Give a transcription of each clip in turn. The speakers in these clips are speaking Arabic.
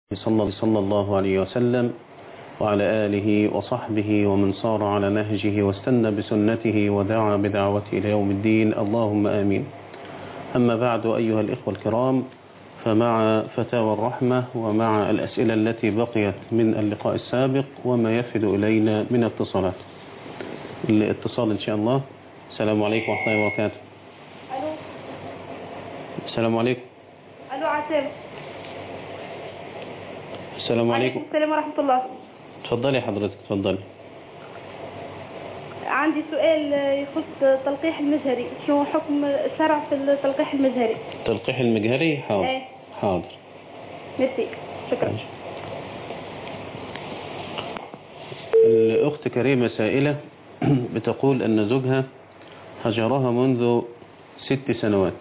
صلى الله عليه وسلم وعلى آله وصحبه ومن صار على نهجه واستنى بسنته ودعا بدعوته إلى يوم الدين، اللهم آمين. أما بعد، أيها الإخوة الكرام، فمع فتاوى الرحمة ومع الأسئلة التي بقيت من اللقاء السابق وما يفد إلينا من اتصالات. الاتصال إن شاء الله. السلام عليكم ورحمة الله وبركاته. ألو. السلام عليكم. ألو عسام. السلام عليكم. السلام ورحمة الله. تفضلي حضرتك، تفضلي. عندي سؤال يخص تلقيح المجهري، شو حكم الشرع في التلقيح المجهري؟ تلقيح المجهري؟ حاضر. ايه. حاضر. ميرسي، شكرا. الأخت كريمة سائلة بتقول أن زوجها هجرها منذ 6 سنوات،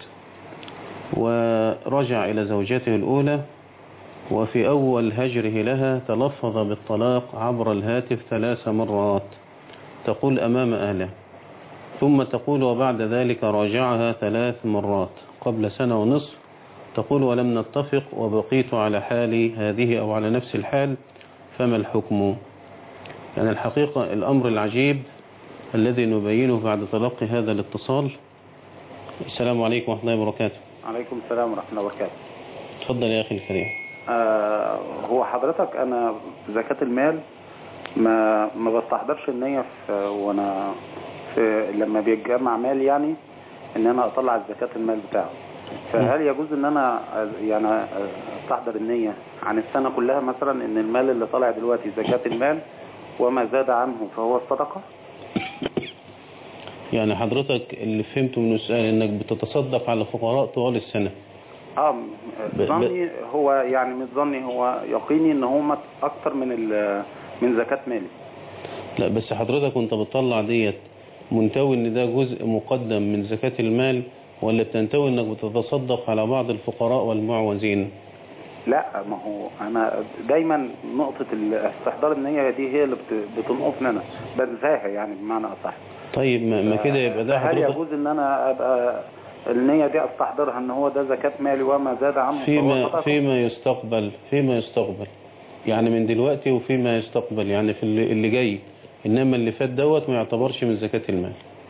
ورجع إلى زوجته الأولى، وفي أول هجره لها تلفظ بالطلاق عبر الهاتف 3 مرات، تقول أمام أهله، ثم تقول وبعد ذلك راجعها 3 مرات قبل 1.5 سنة، تقول ولم نتفق وبقيت على حالي هذه أو على نفس الحال، فما الحكم؟ يعني الحقيقة الأمر العجيب الذي نبينه بعد تلقي هذا الاتصال. السلام عليكم ورحمة الله وبركاته. عليكم السلام ورحمة الله وبركاته. تفضل يا أخي الكريم. هو حضرتك أنا زكاة المال ما بستحضرش النية وانا لما بيتجمع مال، يعني ان انا اطلع زكاة المال بتاعه، فهل يجوز ان انا يعني استحضر النية عن السنة كلها، مثلا ان المال اللي طالع دلوقتي زكاة المال وما زاد عنه فهو الصدقة؟ يعني حضرتك اللي فهمته من السؤال انك بتتصدق على فقراء طوال السنة. ظني هو يعني مش ظني، هو يقيني ان هم اكتر من زكاة مالي. لا بس حضرتك وانت بتطلع ديت منتوي ان ده جزء مقدم من زكاة المال، ولا بتنتوي انك بتتصدق على بعض الفقراء والمعوزين؟ لا، ما هو انا دايما نقطة استحضار النية دي هي اللي بتنقصني، انا بنساها يعني بمعنى اصح. طيب ما كده يبقى ده هل يجوز ان انا ابقى النية دي استحضرها ان هو ده زكاة مالي وما زاد عنه فيما يستقبل يعني من دلوقتي وفيما يستقبل، يعني في اللي جاي، انما اللي فات دوت ما يعتبرش من زكاة المال.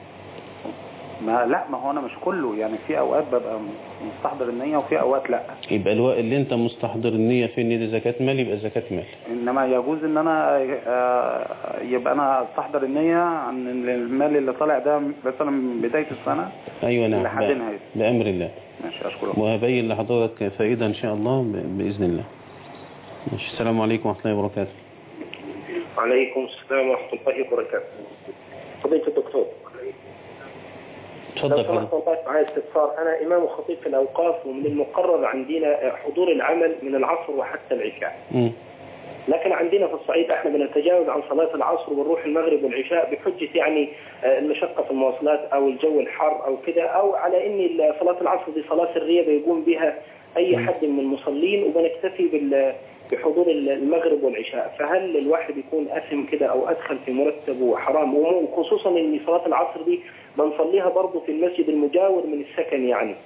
ما هو انا مش كله، يعني في اوقات ببقى مستحضر النية وفي اوقات لا. يبقى الوقت اللي انت مستحضر النية في ان دي زكاة مال يبقى زكاة مال. انما يجوز ان انا يبقى انا استحضر النية عن المال اللي طالع ده مثلا من بداية السنة. ايوه نعم، لحد نهاية بأمر الله. ماشي، اشكرك. وهبين لحضرتك فائدة ان شاء الله بإذن الله. ماشي. السلام عليكم ورحمة الله وبركاته. وعليكم السلام ورحمة الله وبركاته. فضيلة الدكتور، تفضل. لو سمحت والله معايا استفسار. أنا إمام وخطيب في الأوقاف، ومن المقرر عندنا حضور العمل من العصر وحتى العشاء. لكن عندنا في الصعيد احنا بنتجاوز عن صلاة العصر ونروح المغرب والعشاء بحجة يعني المشقة في المواصلات أو الجو الحار أو كده، أو على إن صلاة العصر دي صلاة سرية بيقوم بها أي حد من المصلين، وبنكتفي بحضور المغرب والعشاء. فهل الواحد يكون أثم كده أو أدخل في مرتبه حرام، وخصوصا إن صلاة العصر دي بنصليها برضه في المسجد المجاور من السكن يعني؟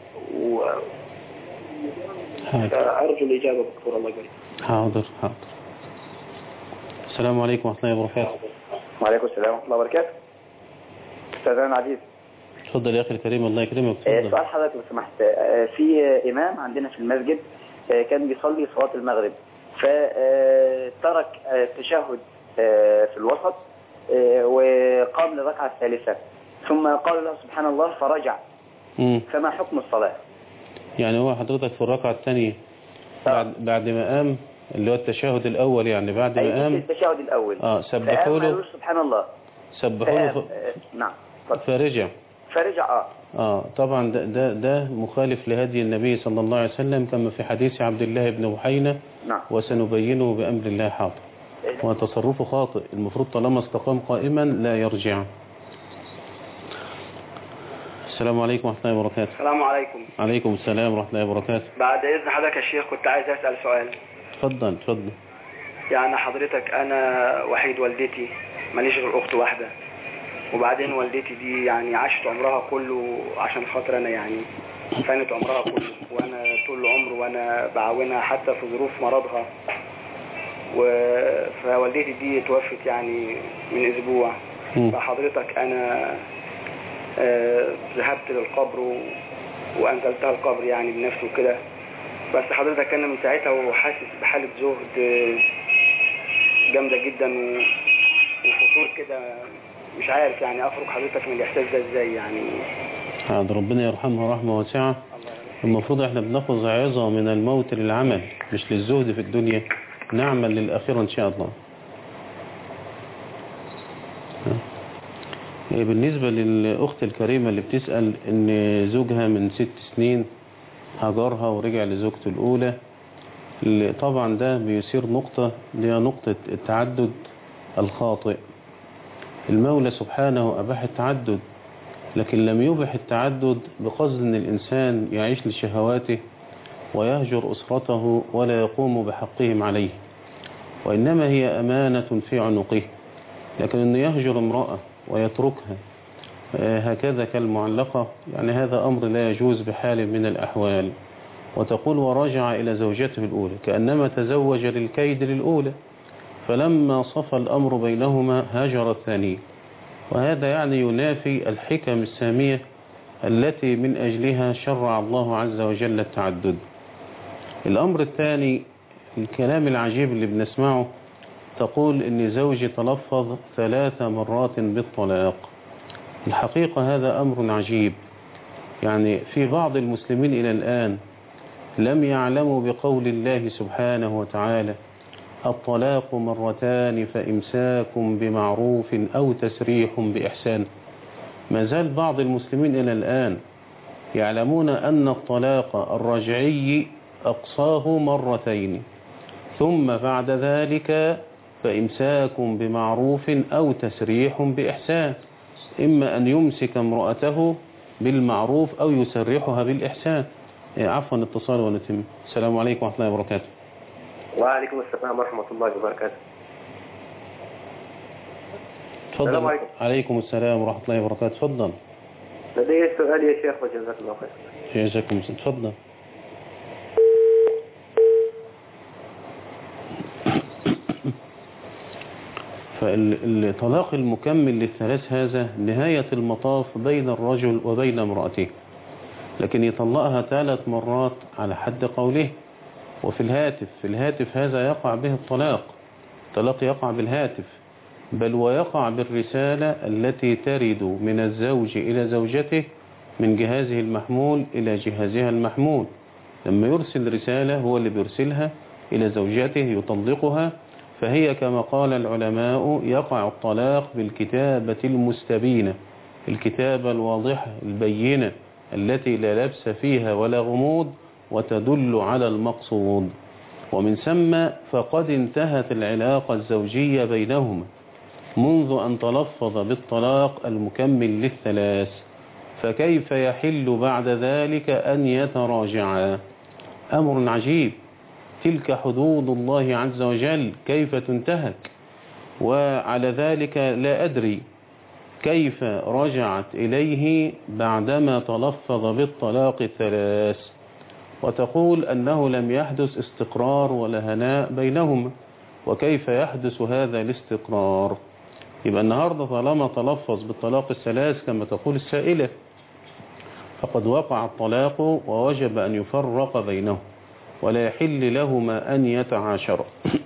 أرجو الإجابة دكتور، الله يبارك. حاضر. السلام عليكم ورحمة الله وبركاته. وعليكم السلام ورحمة الله وبركاته. أستاذنا عزيز. تفضل يا أخي الكريم، الله يكرمك. تفضل. سؤال حضرتك لو سمحت. في إمام عندنا في المسجد كان بيصلي صلاة المغرب، فترك التشهد في الوسط وقام للركعة الثالثة، ثم قال له سبحان الله فرجع. فما حكم الصلاة؟ يعني هو حضرتك في الركعة الثانية بعد ما قام، اللي هو التشهد الأول، يعني بعد ما قام التشهد الأول سبحوا له سبحان الله، سبحوا له نعم، فرجع طبعا ده مخالف لهدي النبي صلى الله عليه وسلم، كما في حديث عبد الله بن بحينة. نعم. وسنبينه بأمر الله حاضر. وتصرفه خاطئ، المفروض طالما استقام قائما لا يرجع. السلام عليكم ورحمة الله وبركاته. السلام عليكم. عليكم السلام ورحمة الله وبركاته. بعد إذن حضرتك يا شيخ، كنت عايز أسأل سؤال. تفضل. يعني حضرتك أنا وحيد والدتي، ماليش غير أخت واحدة، وبعدين والدتي دي يعني عاشت عمرها كله عشان خاطر أنا يعني، فانت عمرها كله، وانا طول العمر وانا بعاونها حتى في ظروف مرضها. فوالدتي دي توفت يعني من اسبوع. فحضرتك انا ذهبت للقبر وانزلتها القبر يعني بنفسي وكده. بس حضرتك انا من ساعتها وحاسس بحالة زهد جامدة جدا وفتور كده، مش عارف يعني افرق حضرتك من الاحساس ده ازاي يعني. عاد ربنا يرحمها رحمة واسعة. المفروض احنا بناخذ عظة من الموت للعمل مش للزهد في الدنيا، نعمل للآخرة ان شاء الله. بالنسبة للأخت الكريمة اللي بتسأل ان زوجها من 6 سنين هجرها ورجع لزوجته الأولى، طبعا ده بيصير نقطة التعدد الخاطئ. المولى سبحانه أباح التعدد، لكن لم يبح التعدد بقصد أن الإنسان يعيش لشهواته ويهجر أسرته ولا يقوم بحقهم عليه، وإنما هي أمانة في عنقه. لكن أنه يهجر امرأة ويتركها هكذا كالمعلقة، يعني هذا أمر لا يجوز بحال من الأحوال. وتقول ورجع إلى زوجته الأولى، كأنما تزوج للكيد للأولى، فلما صفى الأمر بينهما هاجر الثانية، وهذا يعني ينافي الحكم السامية التي من أجلها شرع الله عز وجل التعدد. الأمر الثاني، الكلام العجيب اللي بنسمعه، تقول إن زوجي تلفظ 3 مرات بالطلاق. الحقيقة هذا أمر عجيب، يعني في بعض المسلمين إلى الآن لم يعلموا بقول الله سبحانه وتعالى الطلاق مرتان فإمساك بمعروف أو تسريح بإحسان. ما زال بعض المسلمين إلى الآن يعلمون أن الطلاق الرجعي أقصاه 2 ثم بعد ذلك فإمساك بمعروف أو تسريح بإحسان، إما أن يمسك امرأته بالمعروف أو يسرحها بالإحسان. عفوا اتصال ونتم. السلام عليكم ورحمة الله وبركاته. وعليكم السلام ورحمة الله وبركاته. تفضل. السلام عليكم. عليكم السلام ورحمة الله وبركاته. تفضل. لدي سؤال يا شيخ وجزاك الله خير. جزاكم الله. تفضل. فالطلاق المكمل لل3 هذا نهاية المطاف بين الرجل وبين امرأته، لكن يطلقها 3 مرات على حد قوله. وفي الهاتف هذا يقع به الطلاق يقع بالهاتف، بل ويقع بالرسالة التي ترد من الزوج إلى زوجته من جهازه المحمول إلى جهازها المحمول. لما يرسل رسالة هو اللي بيرسلها إلى زوجته يطلقها، فهي كما قال العلماء يقع الطلاق بالكتابة المستبينة، الكتابة الواضحة البينة التي لا لبس فيها ولا غموض وتدل على المقصود. ومن ثم فقد انتهت العلاقة الزوجية بينهما منذ أن تلفظ بالطلاق المكمل لل3، فكيف يحل بعد ذلك أن يتراجعا؟ أمر عجيب. تلك حدود الله عز وجل كيف تنتهك؟ وعلى ذلك لا أدري كيف رجعت إليه بعدما تلفظ بالطلاق 3، وتقول أنه لم يحدث استقرار ولا هناء بينهما. وكيف يحدث هذا الاستقرار؟ يبقى النهاردة طالما تلفظ بالطلاق 3 كما تقول السائلة، فقد وقع الطلاق ووجب أن يفرق بينهم ولا يحل لهما أن يتعاشرا.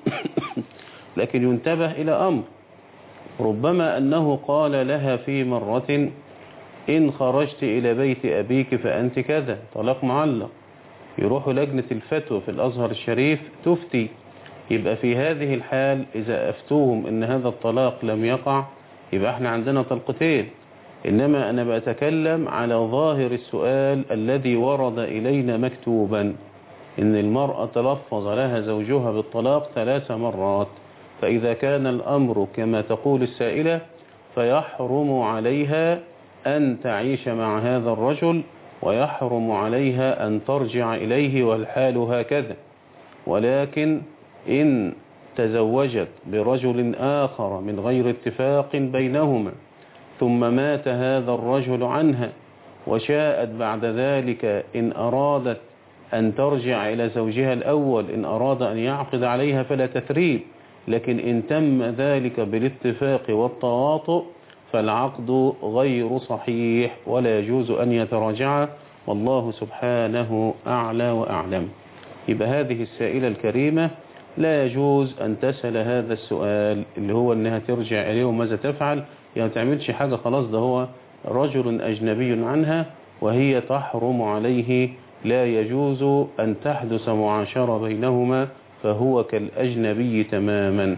لكن ينتبه إلى أمر، ربما أنه قال لها في مرة إن خرجت إلى بيت أبيك فأنت كذا، طلاق معلق. يروح لجنة الفتوى في الأزهر الشريف تفتي. يبقى في هذه الحال إذا أفتوهم إن هذا الطلاق لم يقع يبقى احنا عندنا طلقتين. إنما أنا بأتكلم على ظاهر السؤال الذي ورد إلينا مكتوبا، إن المرأة تلفظ لها زوجها بالطلاق 3 مرات. فإذا كان الأمر كما تقول السائلة فيحرم عليها أن تعيش مع هذا الرجل، ويحرم عليها أن ترجع إليه والحال هكذا. ولكن إن تزوجت برجل آخر من غير اتفاق بينهما ثم مات هذا الرجل عنها وشاءت بعد ذلك إن أرادت أن ترجع إلى زوجها الأول إن أراد أن يعقد عليها فلا تثريب، لكن إن تم ذلك بالاتفاق والتواطؤ فالعقد غير صحيح ولا يجوز أن يتراجع، والله سبحانه أعلى وأعلم. يبقى هذه السائلة الكريمة لا يجوز أن تسأل هذا السؤال اللي هو أنها ترجع إليه وماذا تفعل، يعني ما تعملش حاجة خلاص، ده هو رجل أجنبي عنها وهي تحرم عليه، لا يجوز أن تحدث معاشرة بينهما فهو كالأجنبي تماما.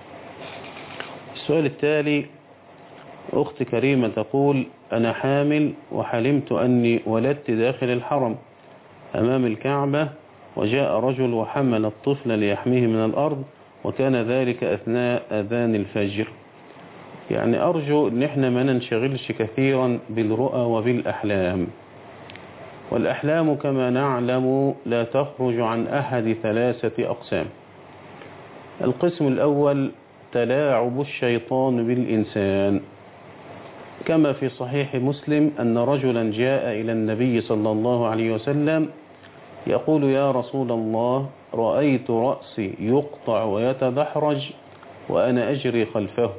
السؤال التالي، أخت كريمة تقول: أنا حامل وحلمت أني ولدت داخل الحرم أمام الكعبة، وجاء رجل وحمل الطفل ليحميه من الأرض، وكان ذلك أثناء أذان الفجر. يعني أرجو أن احنا ما ننشغلش كثيرا بالرؤى وبالأحلام، والأحلام كما نعلم لا تخرج عن أحد 3 أقسام. القسم الأول تلاعب الشيطان بالإنسان، كما في صحيح مسلم أن رجلا جاء إلى النبي صلى الله عليه وسلم يقول: يا رسول الله، رأيت رأسي يقطع ويتدحرج وأنا أجري خلفه.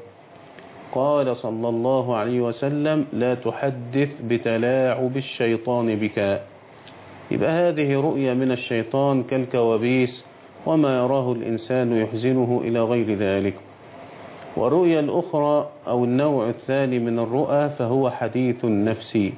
قال صلى الله عليه وسلم: لا تحدث بتلاعب الشيطان بك. يبقى هذه رؤيا من الشيطان كالكوابيس وما يراه الإنسان يحزنه إلى غير ذلك. والرؤيا الأخرى أو النوع الثاني من الرؤى فهو حديث نفسي،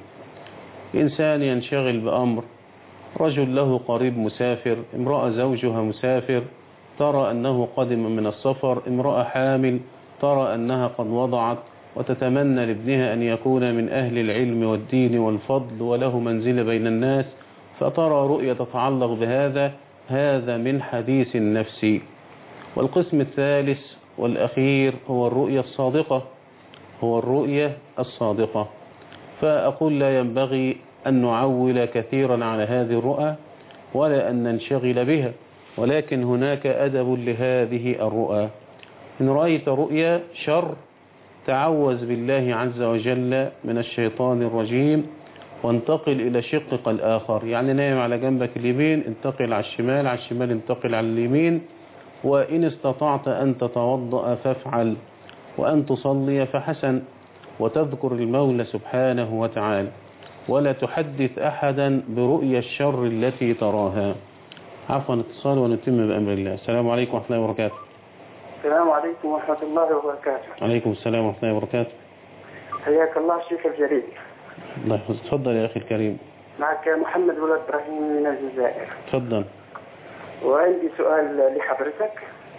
إنسان ينشغل بأمر، رجل له قريب مسافر، امرأة زوجها مسافر ترى أنه قدم من السفر، امرأة حامل ترى أنها قد وضعت وتتمنى لابنها أن يكون من أهل العلم والدين والفضل وله منزل بين الناس، فترى رؤية تتعلق بهذا، هذا من حديث نفسي. والقسم الثالث والأخير هو الرؤية الصادقة، هو الرؤية الصادقة. فأقول لا ينبغي أن نعول كثيرا على هذه الرؤى ولا أن ننشغل بها، ولكن هناك أدب لهذه الرؤى. إن رأيت رؤيا شر تعوذ بالله عز وجل من الشيطان الرجيم وانتقل إلى شقك الآخر، يعني نايم على جنبك اليمين انتقل على الشمال، على الشمال انتقل على اليمين، وإن استطعت أن تتوضأ فافعل، وأن تصلي فحسن، وتذكر المولى سبحانه وتعالى، ولا تحدث أحدا برؤيا الشر التي تراها. عفوا اتصال ونتم بأمر الله. السلام عليكم ورحمة الله وبركاته. السلام عليكم ورحمة الله وبركاته. عليكم السلام ورحمة الله وبركاته. حياك الله الشيخ الجليل. الله يحفظك. تفضل يا أخي الكريم. معك محمد ولد إبراهيم من الجزائر. تفضل. وعندي سؤال لحضرتك.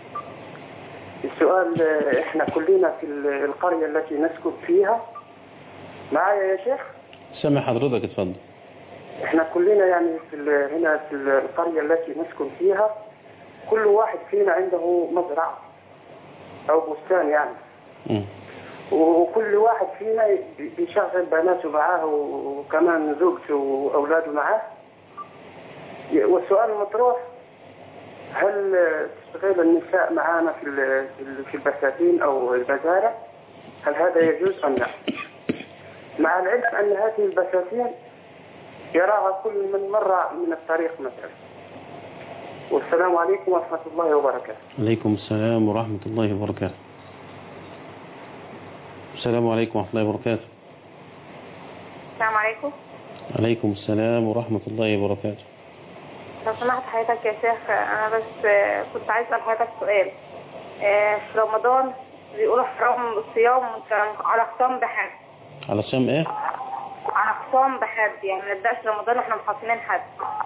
السؤال: احنا كلنا في القرية التي نسكن فيها، معايا يا شيخ؟ سمع حضرتك، اتفضل. احنا كلنا يعني هنا في القرية التي نسكن فيها كل واحد فينا عنده مزرعة او بستان يعني. وكل واحد فينا بيشغل بناته معاه وكمان زوجته واولاده معاه. والسؤال المطروح: هل تشتغل النساء معانا في البساتين او المزارع؟ هل هذا يجوز ام لا؟ مع العلم ان هذه البساتين يراها كل من مر من الطريق مثلا. والسلام عليكم ورحمة الله وبركاته. عليكم السلام ورحمة الله وبركاته. السلام عليكم ورحمة الله وبركاته. السلام عليكم. عليكم السلام ورحمة الله وبركاته. لو سمحت حضرتك يا شيخ، أنا بس كنت عايز أسأل حضرتك سؤال. في رمضان بيقولوا حرام الصيام على خصام بحد. على صيام إيه؟ على خصام بحد، يعني ما نبدأش رمضان وإحنا محاصمين حد.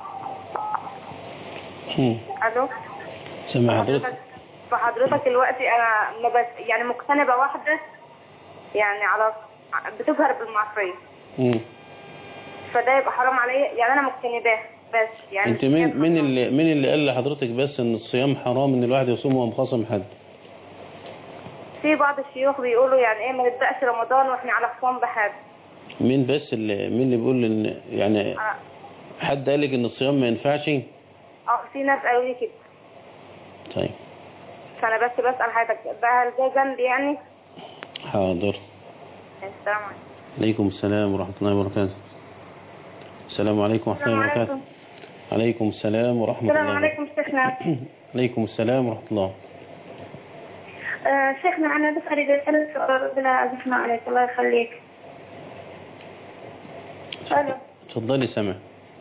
ألو؟ سمع حضرتك. فحضرتك دلوقتي أنا يعني مقتنبة واحدة يعني على بتظهر بالمعصية. فده يبقى حرام عليا، يعني أنا مقتنباه بس يعني. انت مين اللي قال لحضرتك بس ان الصيام حرام ان الواحد يصوم وهو مخاصم حد؟ في بعض الشيوخ بيقولوا يعني ايه ما نبداش رمضان واحنا على خصام بحد. مين اللي بيقول ان يعني حد قال لك ان الصيام ما ينفعش؟ في ناس قالوا لي كده. طيب فانا بس بسال حضرتك هل ده ذنب يعني؟ حاضر. السلام عليكم. عليكم السلام ورحمه الله وبركاته. السلام عليكم ورحمة الله وبركاته. عليكم السلام ورحمة الله. السلام عليكم شيخنا. عليكم السلام ورحمة الله. شيخنا أنا بس أريد أسألك سؤال بلا أزحنا عليك الله يخليك. ألو. تفضلي سامع.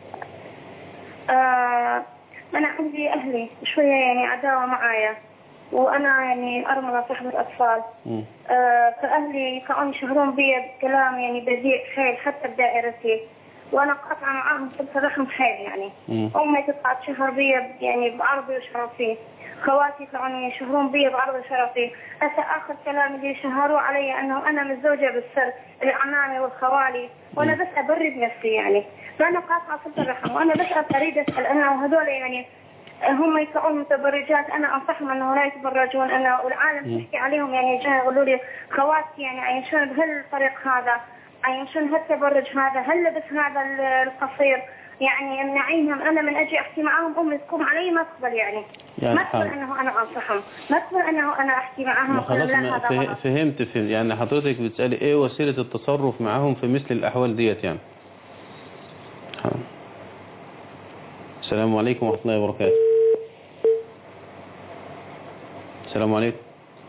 أنا عندي أهلي شوية يعني عداوة معايا، وأنا يعني أرملة صاحبة أطفال. فأهلي كانوا يشهرون بي بكلام يعني بذيء حيل حتى بدائرتي، وأنا قاطعة معاهم صلة الرحم حيل يعني. أمي تطلع تشهر بي يعني بعرضي وشرفي، خواتي كانوا يشهرون بي بعرض شرفي. هسه آخر كلام اللي شهروا علي أنه أنا متزوجة بالسر العمامي والخوالي، وأنا بس أبرد نفسي يعني، فأنا قاطعة صلة الرحم. وأنا بس أريد أسأل أنه هذول يعني هم يكونوا متبرجات، أنا أنصحهم أنه لا يتبرجون، أنا والعالم تحكي عليهم يعني جاي يقولوا لي خواتي يعني عايشون بهالطريق هذا، عايشون هالتبرج هذا، هاللبس هذا القصير، يعني امنعينهم. أنا من أجي أحكي معاهم أمي تقوم علي ما تقبل يعني ما تقبل أنه أنا أنصحهم، ما تقبل أنه أنا أحكي معاهم. خلاص فهمت يعني حضرتك بتسألي إيه وسيلة التصرف معاهم في مثل الأحوال ديت يعني. السلام عليكم ورحمة الله وبركاته. السلام عليكم.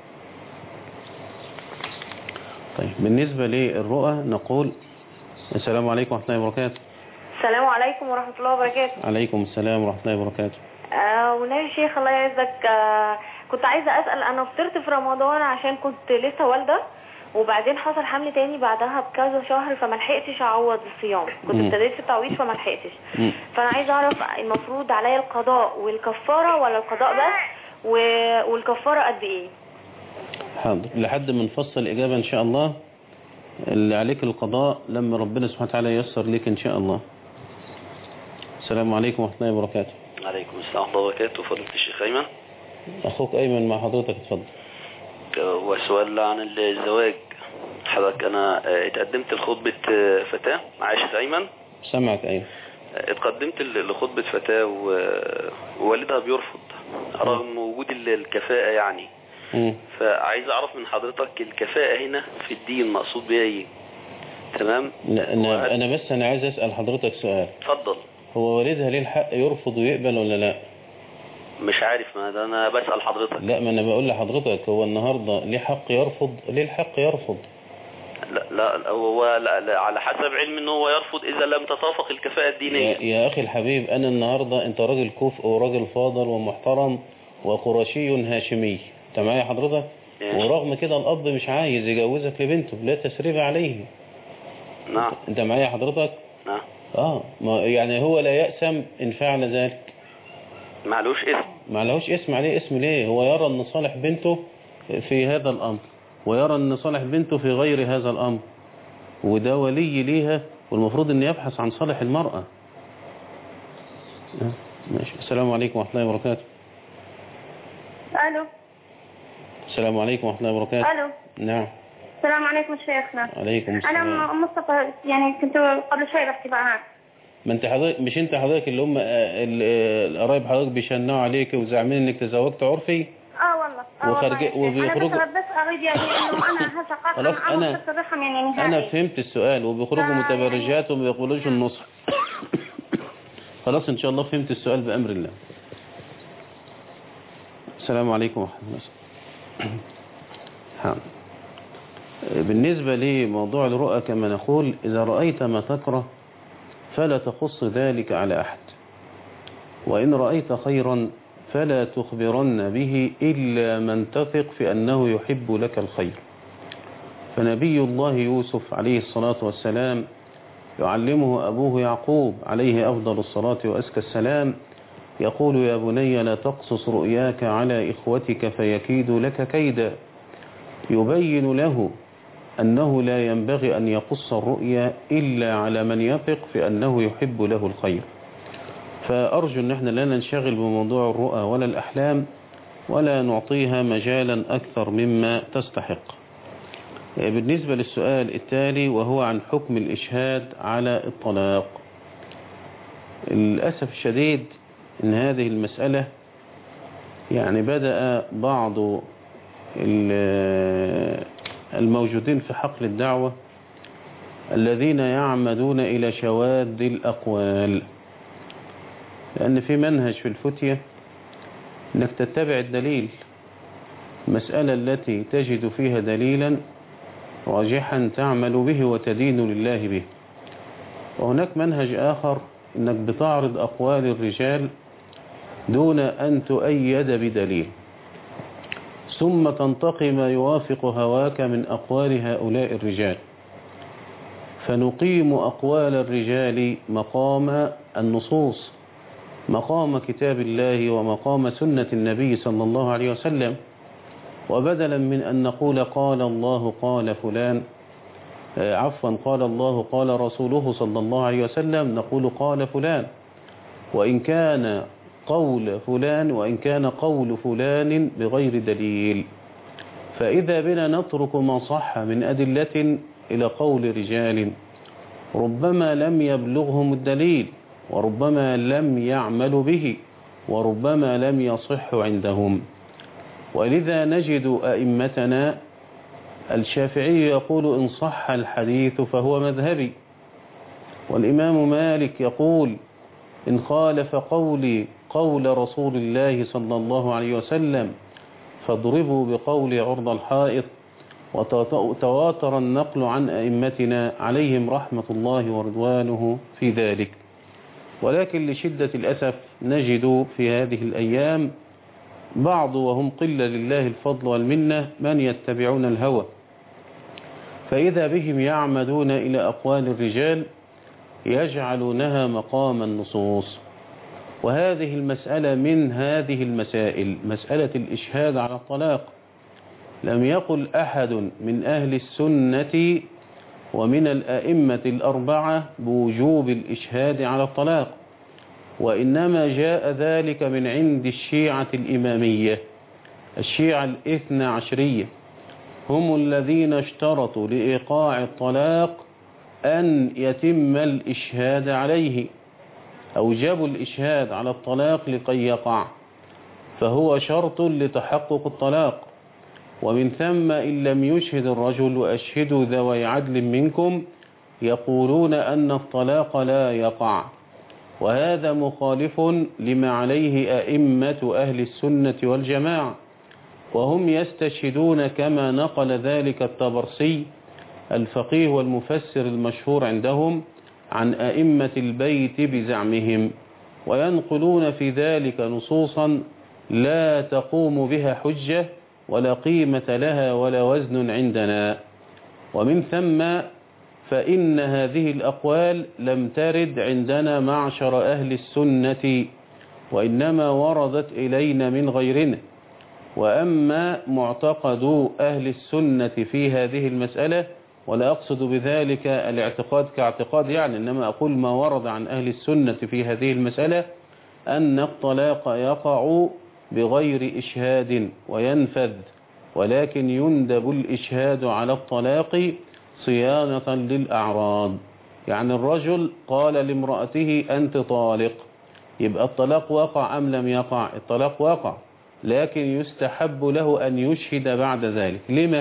طيب بالنسبة للرؤى نقول السلام عليكم ورحمة الله وبركاته. السلام عليكم ورحمة الله وبركاته. عليكم السلام ورحمة الله وبركاته. ونبي شيخ الله يعزك، كنت عايزة أسأل، أنا فطرت في رمضان عشان كنت لسه والدة، وبعدين حصل حمل تاني بعدها بكذا شهر فما لحقتش اعوض الصيام، كنت ابتديت في التعويض فما لحقتش. فانا عايزه اعرف المفروض عليا القضاء والكفاره ولا القضاء بس، والكفاره قد ايه؟ حاضر لحد ما نفصل الاجابه ان شاء الله. اللي عليك القضاء لما ربنا سبحانه وتعالى ييسر لك ان شاء الله. السلام عليكم ورحمه الله وبركاته. عليكم السلام ورحمه الله وبركاته. فضيله الشيخ ايمن. اخوك ايمن مع حضرتك اتفضل. وسؤال عن الزواج. حضرتك انا اتقدمت لخطبة فتاة عائشة ايمن. سمعك ايمن. اتقدمت لخطبة فتاة ووالدها بيرفض رغم وجود الكفاءة يعني. فعايز اعرف من حضرتك الكفاءة هنا في الدين مقصود بها ايه؟ تمام. انا عايز اسأل حضرتك سؤال. اتفضل. هو والدها ليه الحق يرفض ويقبل ولا لا؟ مش عارف، ما ده انا بسأل حضرتك. لا ما انا بقول لحضرتك هو النهاردة ليه حق يرفض؟ ليه الحق يرفض؟ لا هو لا على حسب علم ان هو يرفض اذا لم تتوافق الكفاءة الدينية. يا اخي الحبيب انا النهاردة انت راجل كفء وراجل فاضل ومحترم وقرشي هاشمي، انت معايا حضرتك؟ ورغم كده الاب مش عايز يجوزك لبنته، لا تسريب عليه. نعم. انت معايا حضرتك؟ نعم. يعني هو لا يأسم ان فعل ذلك. معلوش اسم. معلوش اسم. عليه اسم ليه؟ هو يرى ان صالح بنته في هذا الامر ويرى ان صالح بنته في غير هذا الامر، وده ولي ليها والمفروض ان يبحث عن صالح المرأة. ماشي. السلام عليكم ورحمة الله وبركاته. الو. السلام عليكم ورحمة الله وبركاته. الو. نعم. السلام عليكم شيخنا. عليكم السلام. انا مصطفى، يعني كنت قبل شوي بحكي معاك. ما انت حضرتك مش انت حضرتك اللي هم القرايب حضرتك بيشنعوا عليك وزعمين انك تزوجت عرفي؟ والله وبيخرجوا. انا بس اريد يعني انه انا هسه قاطعه الرحم يعني نهائي. انا فهمت السؤال. وبيخرجوا متبرجات وما بيقولوش النصح. خلاص ان شاء الله فهمت السؤال بامر الله. السلام عليكم ورحمه الله. بالنسبه لموضوع الرؤى كما نقول اذا رايت ما تكره فلا تخص ذلك على احد، وان رايت خيرا فلا تخبرن به إلا من تثق في أنه يحب لك الخير. فنبي الله يوسف عليه الصلاة والسلام يعلمه أبوه يعقوب عليه أفضل الصلاة وأزكى السلام، يقول يا بني لا تقصص رؤياك على إخوتك فيكيدوا لك كيدا، يبين له أنه لا ينبغي أن يقص الرؤيا إلا على من يثق في أنه يحب له الخير. فأرجو أن احنا لا ننشغل بموضوع الرؤى ولا الأحلام ولا نعطيها مجالا أكثر مما تستحق. بالنسبة للسؤال التالي وهو عن حكم الإشهاد على الطلاق، للأسف الشديد أن هذه المسألة يعني بدأ بعض الموجودين في حقل الدعوة الذين يعمدون إلى شواذ الأقوال، لأن في منهج في الفتية أنك تتبع الدليل، المسألة التي تجد فيها دليلا راجحا تعمل به وتدين لله به. وهناك منهج آخر أنك بتعرض أقوال الرجال دون أن تؤيد بدليل، ثم تنتقي ما يوافق هواك من أقوال هؤلاء الرجال، فنقيم أقوال الرجال مقام النصوص، مقام كتاب الله ومقام سنة النبي صلى الله عليه وسلم. وبدلا من أن نقول قال الله قال فلان، قال الله قال رسوله صلى الله عليه وسلم، نقول قال فلان، وإن كان قول فلان بغير دليل. فإذا بنا نترك ما صح من أدلة إلى قول رجال ربما لم يبلغهم الدليل، وربما لم يعملوا به، وربما لم يصح عندهم. ولذا نجد أئمتنا الشافعي يقول إن صح الحديث فهو مذهبي، والإمام مالك يقول إن خالف قول رسول الله صلى الله عليه وسلم فاضربوا بقول عرض الحائط. وتواتر النقل عن أئمتنا عليهم رحمة الله ورضوانه في ذلك. ولكن لشدة الأسف نجد في هذه الأيام بعض، وهم قلة لله الفضل والمنة، من يتبعون الهوى، فإذا بهم يعمدون إلى أقوال الرجال يجعلونها مقام النصوص. وهذه المسألة من هذه المسائل، مسألة الإشهاد على الطلاق. لم يقل أحد من أهل السنة ومن الأئمة الأربعة بوجوب الإشهاد على الطلاق، وإنما جاء ذلك من عند الشيعة الإمامية، الشيعة الاثنى عشرية، هم الذين اشترطوا لإيقاع الطلاق أن يتم الإشهاد عليه، أوجبوا الإشهاد على الطلاق لكي يقع، فهو شرط لتحقق الطلاق. ومن ثم إن لم يشهد الرجل وأشهدوا ذوي عدل منكم، يقولون أن الطلاق لا يقع. وهذا مخالف لما عليه أئمة أهل السنة والجماعة، وهم يستشهدون كما نقل ذلك الطبرسي الفقيه والمفسر المشهور عندهم عن أئمة البيت بزعمهم، وينقلون في ذلك نصوصا لا تقوم بها حجة ولا قيمة لها ولا وزن عندنا. ومن ثم فإن هذه الأقوال لم ترد عندنا معشر أهل السنة، وإنما وردت إلينا من غيرنا. وأما معتقد أهل السنة في هذه المسألة، ولا أقصد بذلك الاعتقاد كاعتقاد يعني، إنما أقول ما ورد عن أهل السنة في هذه المسألة، أن الطلاق يقع بغير إشهاد وينفذ، ولكن يندب الإشهاد على الطلاق صيانة للأعراض. يعني الرجل قال لامرأته أنت طالق، يبقى الطلاق وقع أم لم يقع؟ الطلاق وقع، لكن يستحب له أن يشهد بعد ذلك. لما؟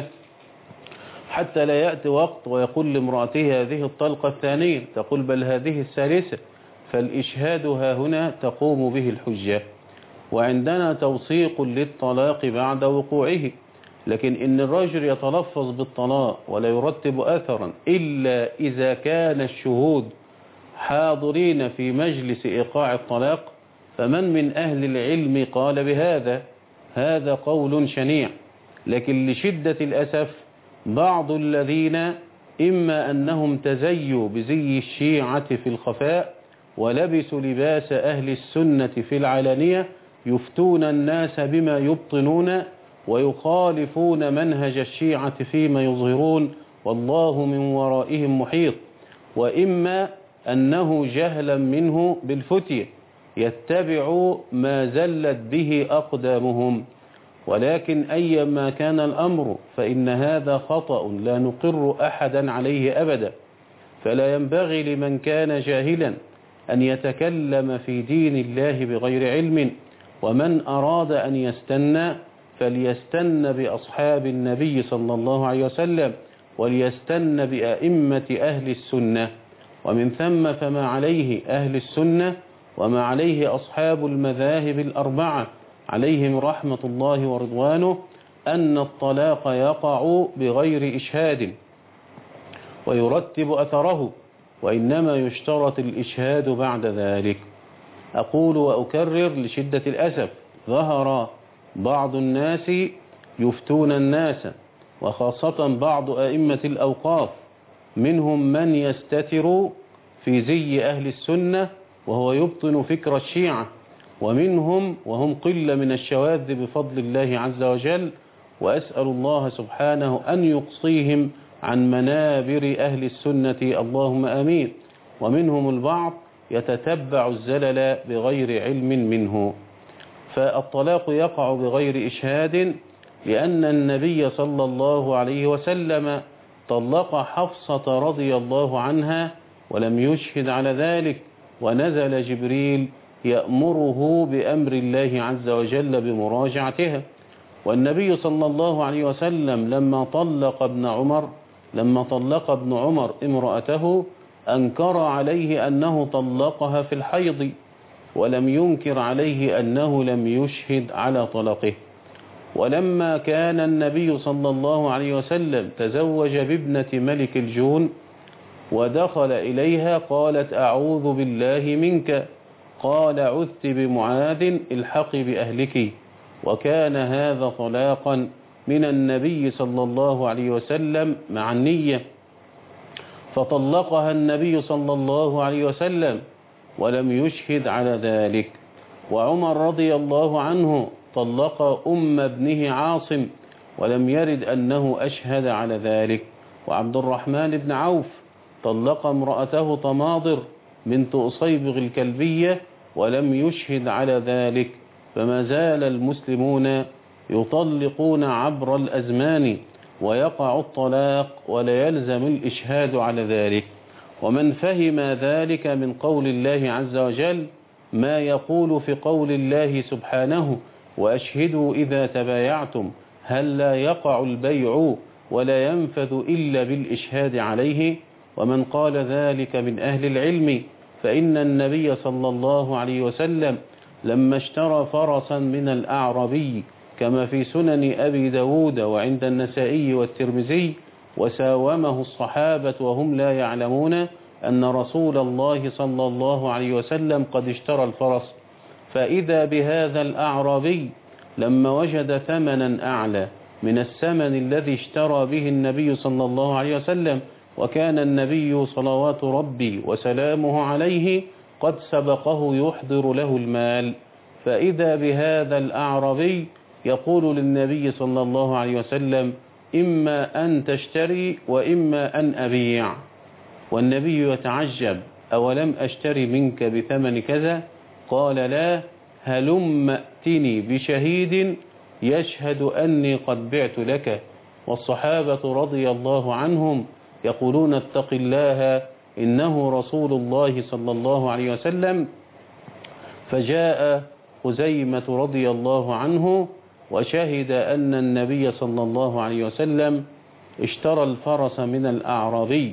حتى لا يأتي وقت ويقول لامرأته هذه الطلقة الثانية، تقول بل هذه الثالثة، فالإشهاد ها هنا تقوم به الحجة. وعندنا توثيق للطلاق بعد وقوعه، لكن إن الرجل يتلفظ بالطلاق ولا يرتب أثرا إلا إذا كان الشهود حاضرين في مجلس إيقاع الطلاق، فمن من أهل العلم قال بهذا؟ هذا قول شنيع. لكن لشدة الأسف بعض الذين إما أنهم تزيوا بزي الشيعة في الخفاء ولبسوا لباس أهل السنة في العلانية، يفتون الناس بما يبطنون ويخالفون منهج الشيعة فيما يظهرون، والله من ورائهم محيط. وإما أنه جهلا منه بالفتية يتبع ما زلت به أقدامهم. ولكن أيما كان الأمر فإن هذا خطأ لا نقر أحدا عليه أبدا. فلا ينبغي لمن كان جاهلا أن يتكلم في دين الله بغير علم، ومن أراد أن يستنى فليستنى بأصحاب النبي صلى الله عليه وسلم وليستن بأئمة أهل السنة. ومن ثم فما عليه أهل السنة وما عليه أصحاب المذاهب الأربعة عليهم رحمة الله ورضوانه أن الطلاق يقع بغير إشهاد ويرتب أثره، وإنما يشترط الإشهاد بعد ذلك. أقول وأكرر لشدة الأسف، ظهر بعض الناس يفتون الناس، وخاصة بعض أئمة الأوقاف، منهم من يستتر في زي أهل السنة وهو يبطن فكر الشيعة، ومنهم وهم قلة من الشواذ بفضل الله عز وجل، وأسأل الله سبحانه أن يقصيهم عن منابر أهل السنة اللهم آمين. ومنهم البعض يتتبع الزلل بغير علم منه. فالطلاق يقع بغير إشهاد لأن النبي صلى الله عليه وسلم طلق حفصة رضي الله عنها ولم يشهد على ذلك، ونزل جبريل يأمره بأمر الله عز وجل بمراجعتها. والنبي صلى الله عليه وسلم لما طلق ابن عمر امرأته أنكر عليه أنه طلقها في الحيض، ولم ينكر عليه أنه لم يشهد على طلاقه. ولما كان النبي صلى الله عليه وسلم تزوج بابنة ملك الجون ودخل إليها قالت أعوذ بالله منك، قال عذت بمعاذ الحقي بأهلك، وكان هذا طلاقا من النبي صلى الله عليه وسلم مع النية، فطلقها النبي صلى الله عليه وسلم ولم يشهد على ذلك. وعمر رضي الله عنه طلق أم ابنه عاصم ولم يرد أنه أشهد على ذلك. وعبد الرحمن بن عوف طلق امرأته طماضر بنت أصيبغ الكلبية ولم يشهد على ذلك. فما زال المسلمون يطلقون عبر الأزمان ويقع الطلاق ولا يلزم الإشهاد على ذلك. ومن فهم ذلك من قول الله عز وجل ما يقول في قول الله سبحانه وأشهدوا إذا تبايعتم هل لا يقع البيع ولا ينفذ إلا بالإشهاد عليه. ومن قال ذلك من أهل العلم فإن النبي صلى الله عليه وسلم لما اشترى فرسا من الأعرابي كما في سنن أبي داود وعند النسائي والترمذي وساومه الصحابة وهم لا يعلمون أن رسول الله صلى الله عليه وسلم قد اشترى الفرس، فإذا بهذا الأعرابي لما وجد ثمنا أعلى من الثمن الذي اشترى به النبي صلى الله عليه وسلم، وكان النبي صلوات ربي وسلامه عليه قد سبقه يحضر له المال، فإذا بهذا الأعرابي يقول للنبي صلى الله عليه وسلم إما أن تشتري وإما أن أبيع. والنبي يتعجب أولم أشتري منك بثمن كذا؟ قال لا، هلم ائتني بشهيد يشهد أني قد بعت لك. والصحابة رضي الله عنهم يقولون اتق الله إنه رسول الله صلى الله عليه وسلم. فجاء خزيمة رضي الله عنه وشهد أن النبي صلى الله عليه وسلم اشترى الفرس من الأعرابي،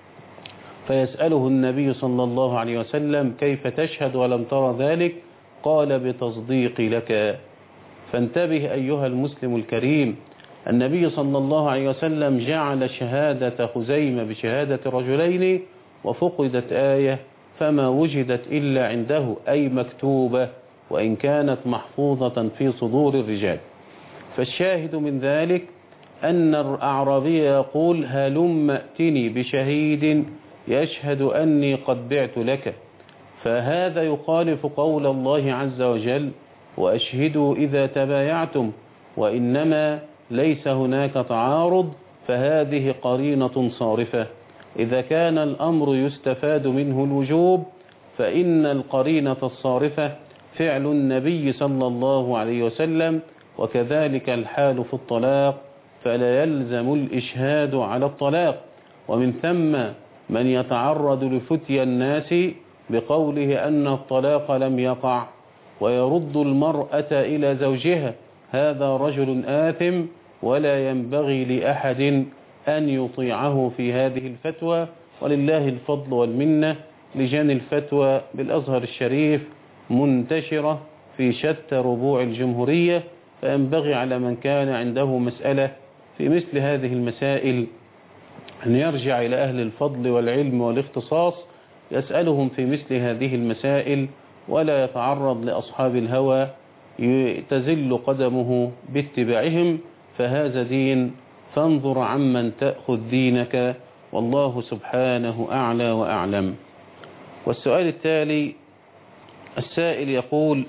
فيسأله النبي صلى الله عليه وسلم كيف تشهد ولم ترى ذلك؟ قال بتصديق لك. فانتبه أيها المسلم الكريم، النبي صلى الله عليه وسلم جعل شهادة خزيمة بشهادة رجلين وفقدت آية فما وجدت إلا عنده، أي مكتوبة وإن كانت محفوظة في صدور الرجال. فالشاهد من ذلك أن الأعرابي يقول هلم ائتني بشهيد يشهد أني قد بعت لك، فهذا يخالف قول الله عز وجل وأشهدوا إذا تبايعتم، وإنما ليس هناك تعارض، فهذه قرينة صارفة. إذا كان الأمر يستفاد منه الوجوب فإن القرينة الصارفة فعل النبي صلى الله عليه وسلم، وكذلك الحال في الطلاق، فلا يلزم الإشهاد على الطلاق. ومن ثم من يتعرض لفتيا الناس بقوله أن الطلاق لم يقع ويرد المرأة إلى زوجها، هذا رجل آثم ولا ينبغي لأحد أن يطيعه في هذه الفتوى، ولله الفضل والمنة. لجان الفتوى بالأزهر الشريف منتشرة في شتى ربوع الجمهورية، فينبغي على من كان عنده مسألة في مثل هذه المسائل أن يرجع إلى أهل الفضل والعلم والاختصاص يسألهم في مثل هذه المسائل، ولا يتعرض لأصحاب الهوى تزل قدمه باتباعهم، فهذا دين، فانظر عمن تأخذ دينك، والله سبحانه أعلى وأعلم. والسؤال التالي، السائل يقول: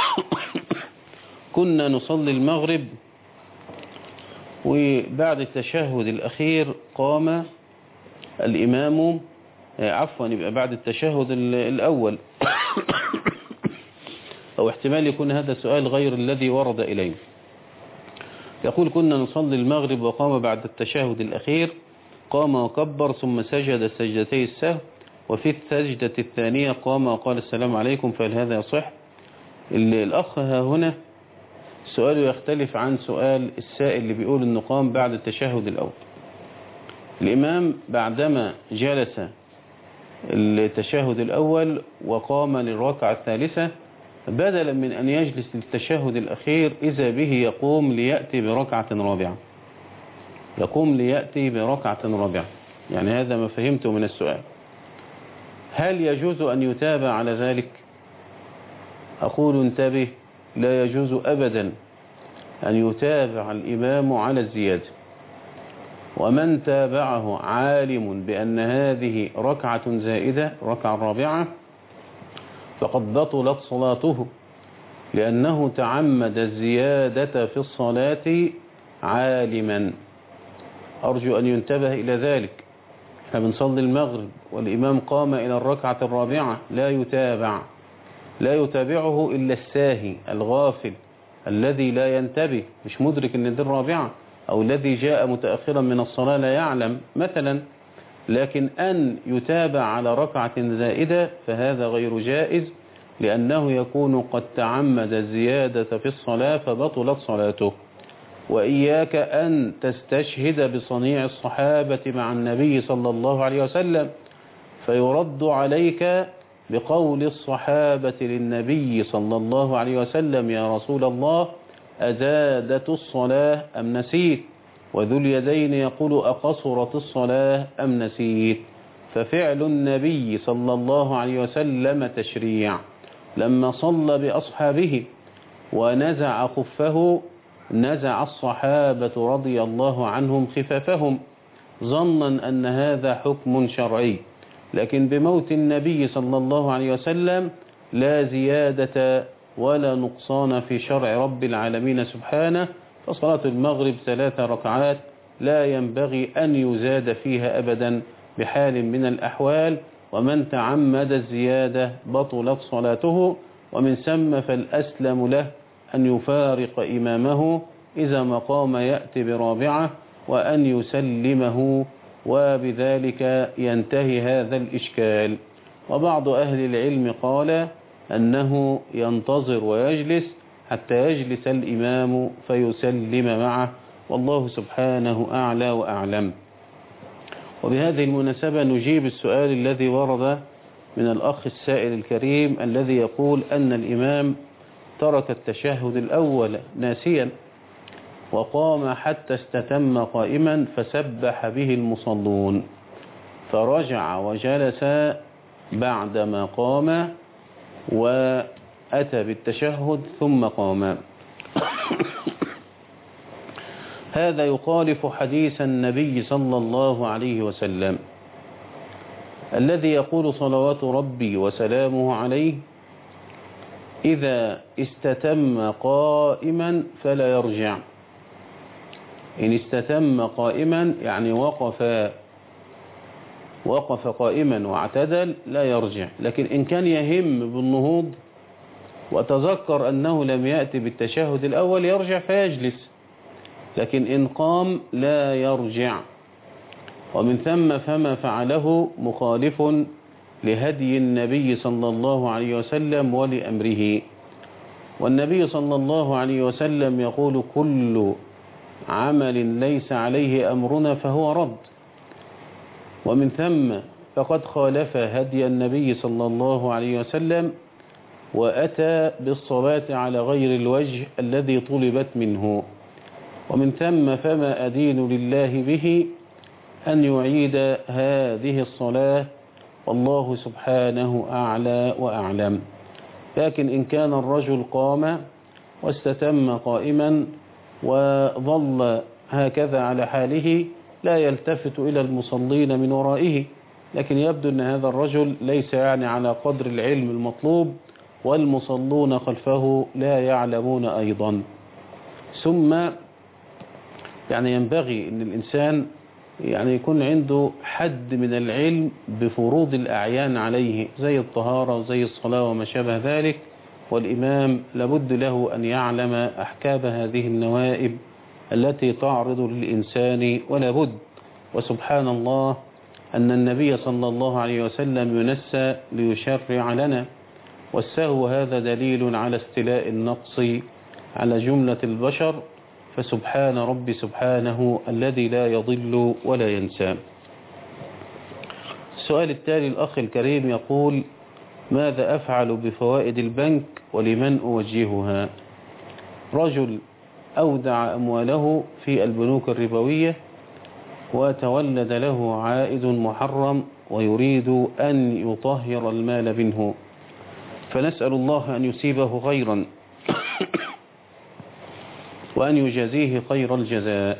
كنا نصلي المغرب وبعد التشهد الأخير قام الإمام، يبقى بعد التشهد الأول أو احتمال يكون هذا سؤال غير الذي ورد إليه. يقول: كنا نصلي المغرب وقام بعد التشهد الأخير، قام وكبر ثم سجد سجدتي السهو، وفي السجدة الثانية قام وقال السلام عليكم، فهل هذا يصح؟ الأخ هنا سؤاله يختلف عن سؤال السائل اللي بيقول إنه قام بعد التشهد الأول. الإمام بعدما جلس التشهد الأول وقام للركعة الثالثة، بدلا من أن يجلس للتشهد الأخير إذا به يقوم ليأتي بركعة رابعة، يعني هذا ما فهمته من السؤال. هل يجوز أن يتابع على ذلك؟ أقول انتبه، لا يجوز أبدا أن يتابع الإمام على الزيادة، ومن تابعه عالم بأن هذه ركعة زائدة، ركعة رابعة، فقد بطلت صلاته، لأنه تعمد الزيادة في الصلاة عالما. أرجو أن ينتبه إلى ذلك. احنا بنصلي المغرب والإمام قام إلى الركعة الرابعة، لا يتابعه إلا الساهي الغافل الذي لا ينتبه، مش مدرك أن دي الرابعة، أو الذي جاء متأخرا من الصلاة لا يعلم مثلا. لكن أن يتابع على ركعة زائدة فهذا غير جائز، لأنه يكون قد تعمد الزيادة في الصلاة فبطلت صلاته. وإياك أن تستشهد بصنيع الصحابة مع النبي صلى الله عليه وسلم، فيرد عليك بقول الصحابة للنبي صلى الله عليه وسلم: يا رسول الله، أزادت الصلاة أم نسيت؟ وذو اليدين يقول: أقصرت الصلاة أم نسيت؟ ففعل النبي صلى الله عليه وسلم تشريع. لما صلى بأصحابه ونزع خفه، نزع الصحابة رضي الله عنهم خفافهم ظنا أن هذا حكم شرعي، لكن بموت النبي صلى الله عليه وسلم لا زيادة ولا نقصان في شرع رب العالمين سبحانه. فصلاة المغرب 3 ركعات لا ينبغي أن يزاد فيها أبدا بحال من الأحوال، ومن تعمد الزيادة بطلت صلاته. ومن ثم فالأسلم له أن يفارق إمامه إذا ما قام يأتي برابعة وأن يسلمه، وبذلك ينتهي هذا الإشكال. وبعض أهل العلم قال أنه ينتظر ويجلس حتى يجلس الإمام فيسلم معه، والله سبحانه أعلى وأعلم. وبهذه المناسبة نجيب السؤال الذي ورد من الأخ السائل الكريم الذي يقول أن الإمام ترك التشهد الأول ناسيا وقام حتى استتم قائما فسبح به المصلون، فرجع وجلس بعدما قام وأتى بالتشهد ثم قام. هذا يخالف حديث النبي صلى الله عليه وسلم الذي يقول صلوات ربي وسلامه عليه: إذا استتم قائما فلا يرجع. إن استتم قائما يعني وقف قائما واعتدل لا يرجع، لكن إن كان يهم بالنهوض وتذكر أنه لم يأتي بالتشهد الأول يرجع فيجلس، لكن إن قام لا يرجع. ومن ثم فما فعله مخالف لهدي النبي صلى الله عليه وسلم ولأمره. والنبي صلى الله عليه وسلم يقول: كل عمل ليس عليه أمرنا فهو رد. ومن ثم فقد خالف هدي النبي صلى الله عليه وسلم وأتى بالصلاة على غير الوجه الذي طلبت منه. ومن ثم فما أدين لله به أن يعيد هذه الصلاة، والله سبحانه أعلى وأعلم. لكن إن كان الرجل قام واستتم قائما وظل هكذا على حاله لا يلتفت إلى المصلين من ورائه، لكن يبدو أن هذا الرجل ليس يعني على قدر العلم المطلوب، والمصلون خلفه لا يعلمون أيضا. ثم يعني ينبغي أن الإنسان يعني يكون عنده حد من العلم بفروض الأعيان عليه زي الطهارة وزي الصلاة وما شابه ذلك، والإمام لابد له أن يعلم أحكام هذه النوائب التي تعرض للإنسان ولا بد. وسبحان الله أن النبي صلى الله عليه وسلم ينسى ليشرع لنا، والسهو هذا دليل على استيلاء النقص على جملة البشر، فسبحان ربي سبحانه الذي لا يضل ولا ينسى. السؤال التالي الأخ الكريم يقول: ماذا أفعل بفوائد البنك ولمن أوجهها؟ رجل أودع أمواله في البنوك الربوية وتولد له عائد محرم ويريد أن يطهر المال منه، فنسأل الله أن يصيبه خيرا وأن يجازيه خير الجزاء.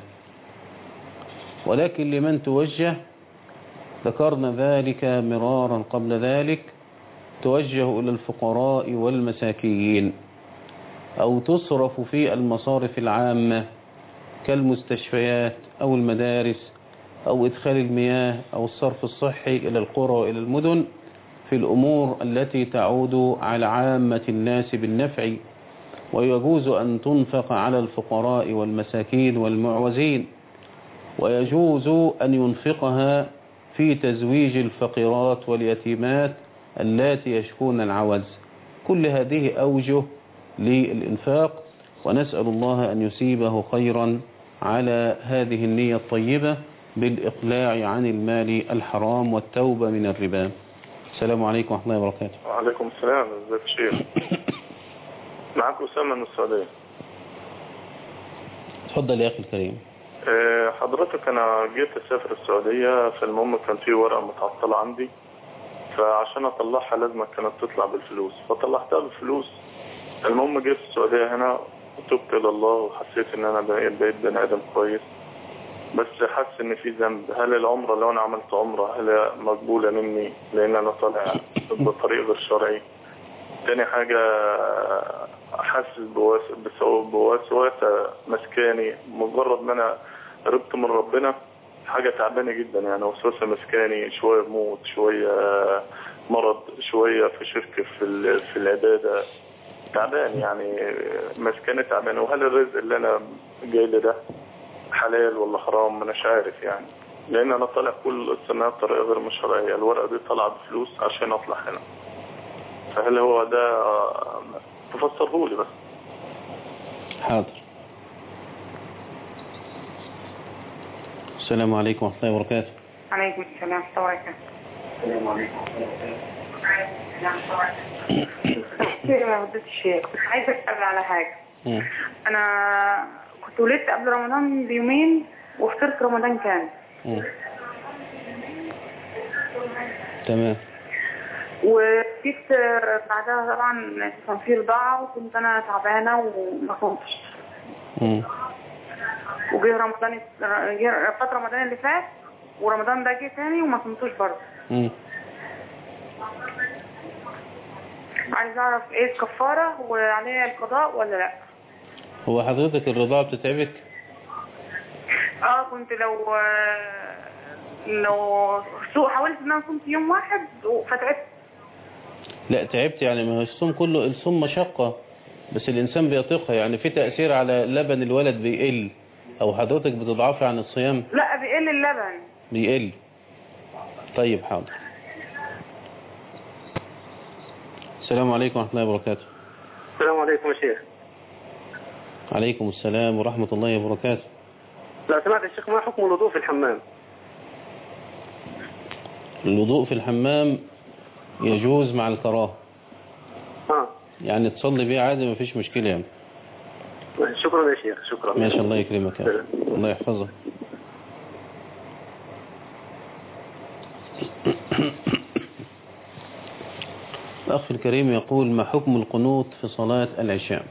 ولكن لمن توجه؟ ذكرنا ذلك مرارا قبل ذلك، توجه إلى الفقراء والمساكين، أو تصرف في المصارف العامة كالمستشفيات أو المدارس أو إدخال المياه أو الصرف الصحي إلى القرى وإلى المدن في الأمور التي تعود على عامة الناس بالنفع. ويجوز أن تنفق على الفقراء والمساكين والمعوزين، ويجوز أن ينفقها في تزويج الفقيرات واليتيمات اللاتي يشكون العوز. كل هذه أوجه للإنفاق، ونسأل الله أن يصيبه خيرا على هذه النية الطيبة بالإقلاع عن المال الحرام والتوبة من الربا. السلام عليكم ورحمة الله وبركاته. وعليكم السلام. ازيك يا شيخ؟ معك أسامة من السعودية. تفضل يا أخي الكريم. حضرتك أنا جيت أسافر السعودية، فالمهم كان في ورقة متعطلة عندي، فعشان أطلعها لازم كانت تطلع بالفلوس، فطلعتها بالفلوس. المهم جيت السعودية هنا وتبت إلى الله وحسيت إن أنا بقيت بني آدم كويس، بس حاسس إن في ذنب. هل العمرة لو أنا عملت عمرة هل مقبولة مني لأن أنا طالع بطريق غير شرعي؟ تاني حاجة حاسس بوسوسة مسكاني، مجرد ما أنا قربت من ربنا حاجة تعبانة جدا، يعني وسوسة مسكاني، شوية موت، شوية مرض، شوية في شرك في العبادة، تعبان يعني مسكاني تعبان. وهل الرزق اللي أنا جاي لي ده حلال ولا حرام؟ ما أناش عارف يعني، لأن أنا طالع كل السنة بطريقة غير مشروعية. الورقة دي طلعت بفلوس عشان أطلع هنا، فهل هو ده؟ تفسره لي بس. حاضر. السلام عليكم ورحمة الله وبركاته. عليكم السلام ورحمة الله وبركاته. السلام عليكم ورحمة الله وبركاته. الشيخ كنت عايزة أسأل على حاجة. أنا كنت ولدت قبل رمضان بيومين وفطرت رمضان كامل. تمام. وجيت بعدها طبعا كان في رضاعة وكنت أنا تعبانة وما كنتش. وجه رمضان، فات رمضان اللي فات ورمضان ده جه تاني وما كنتوش برضه. عايز أعرف إيه الكفارة وعليها القضاء ولا لأ؟ هو حضرتك الرضاعة بتتعبك؟ كنت لو حاولت ان انا صمت يوم واحد فتعبت. لا تعبت يعني، ما هو الصوم كله الصوم مشقة، بس الإنسان بيطيقها يعني. في تأثير على لبن الولد بيقل، أو حضرتك بتضعفي عن الصيام؟ لا بيقل اللبن. بيقل. طيب حاضر. السلام عليكم ورحمة الله وبركاته. السلام عليكم يا شيخ. عليكم السلام ورحمة الله وبركاته. لو سمعت الشيخ ما حكم الوضوء في الحمام؟ الوضوء في الحمام يجوز مع الكراهة. يعني تصلي بيه عادي ما فيش مشكلة يعني. شكرا يا شيخ. شكرا. ما شاء الله يكرمك يعني. الله يحفظك. الأخ الكريم يقول: ما حكم القنوت في صلاة العشاء؟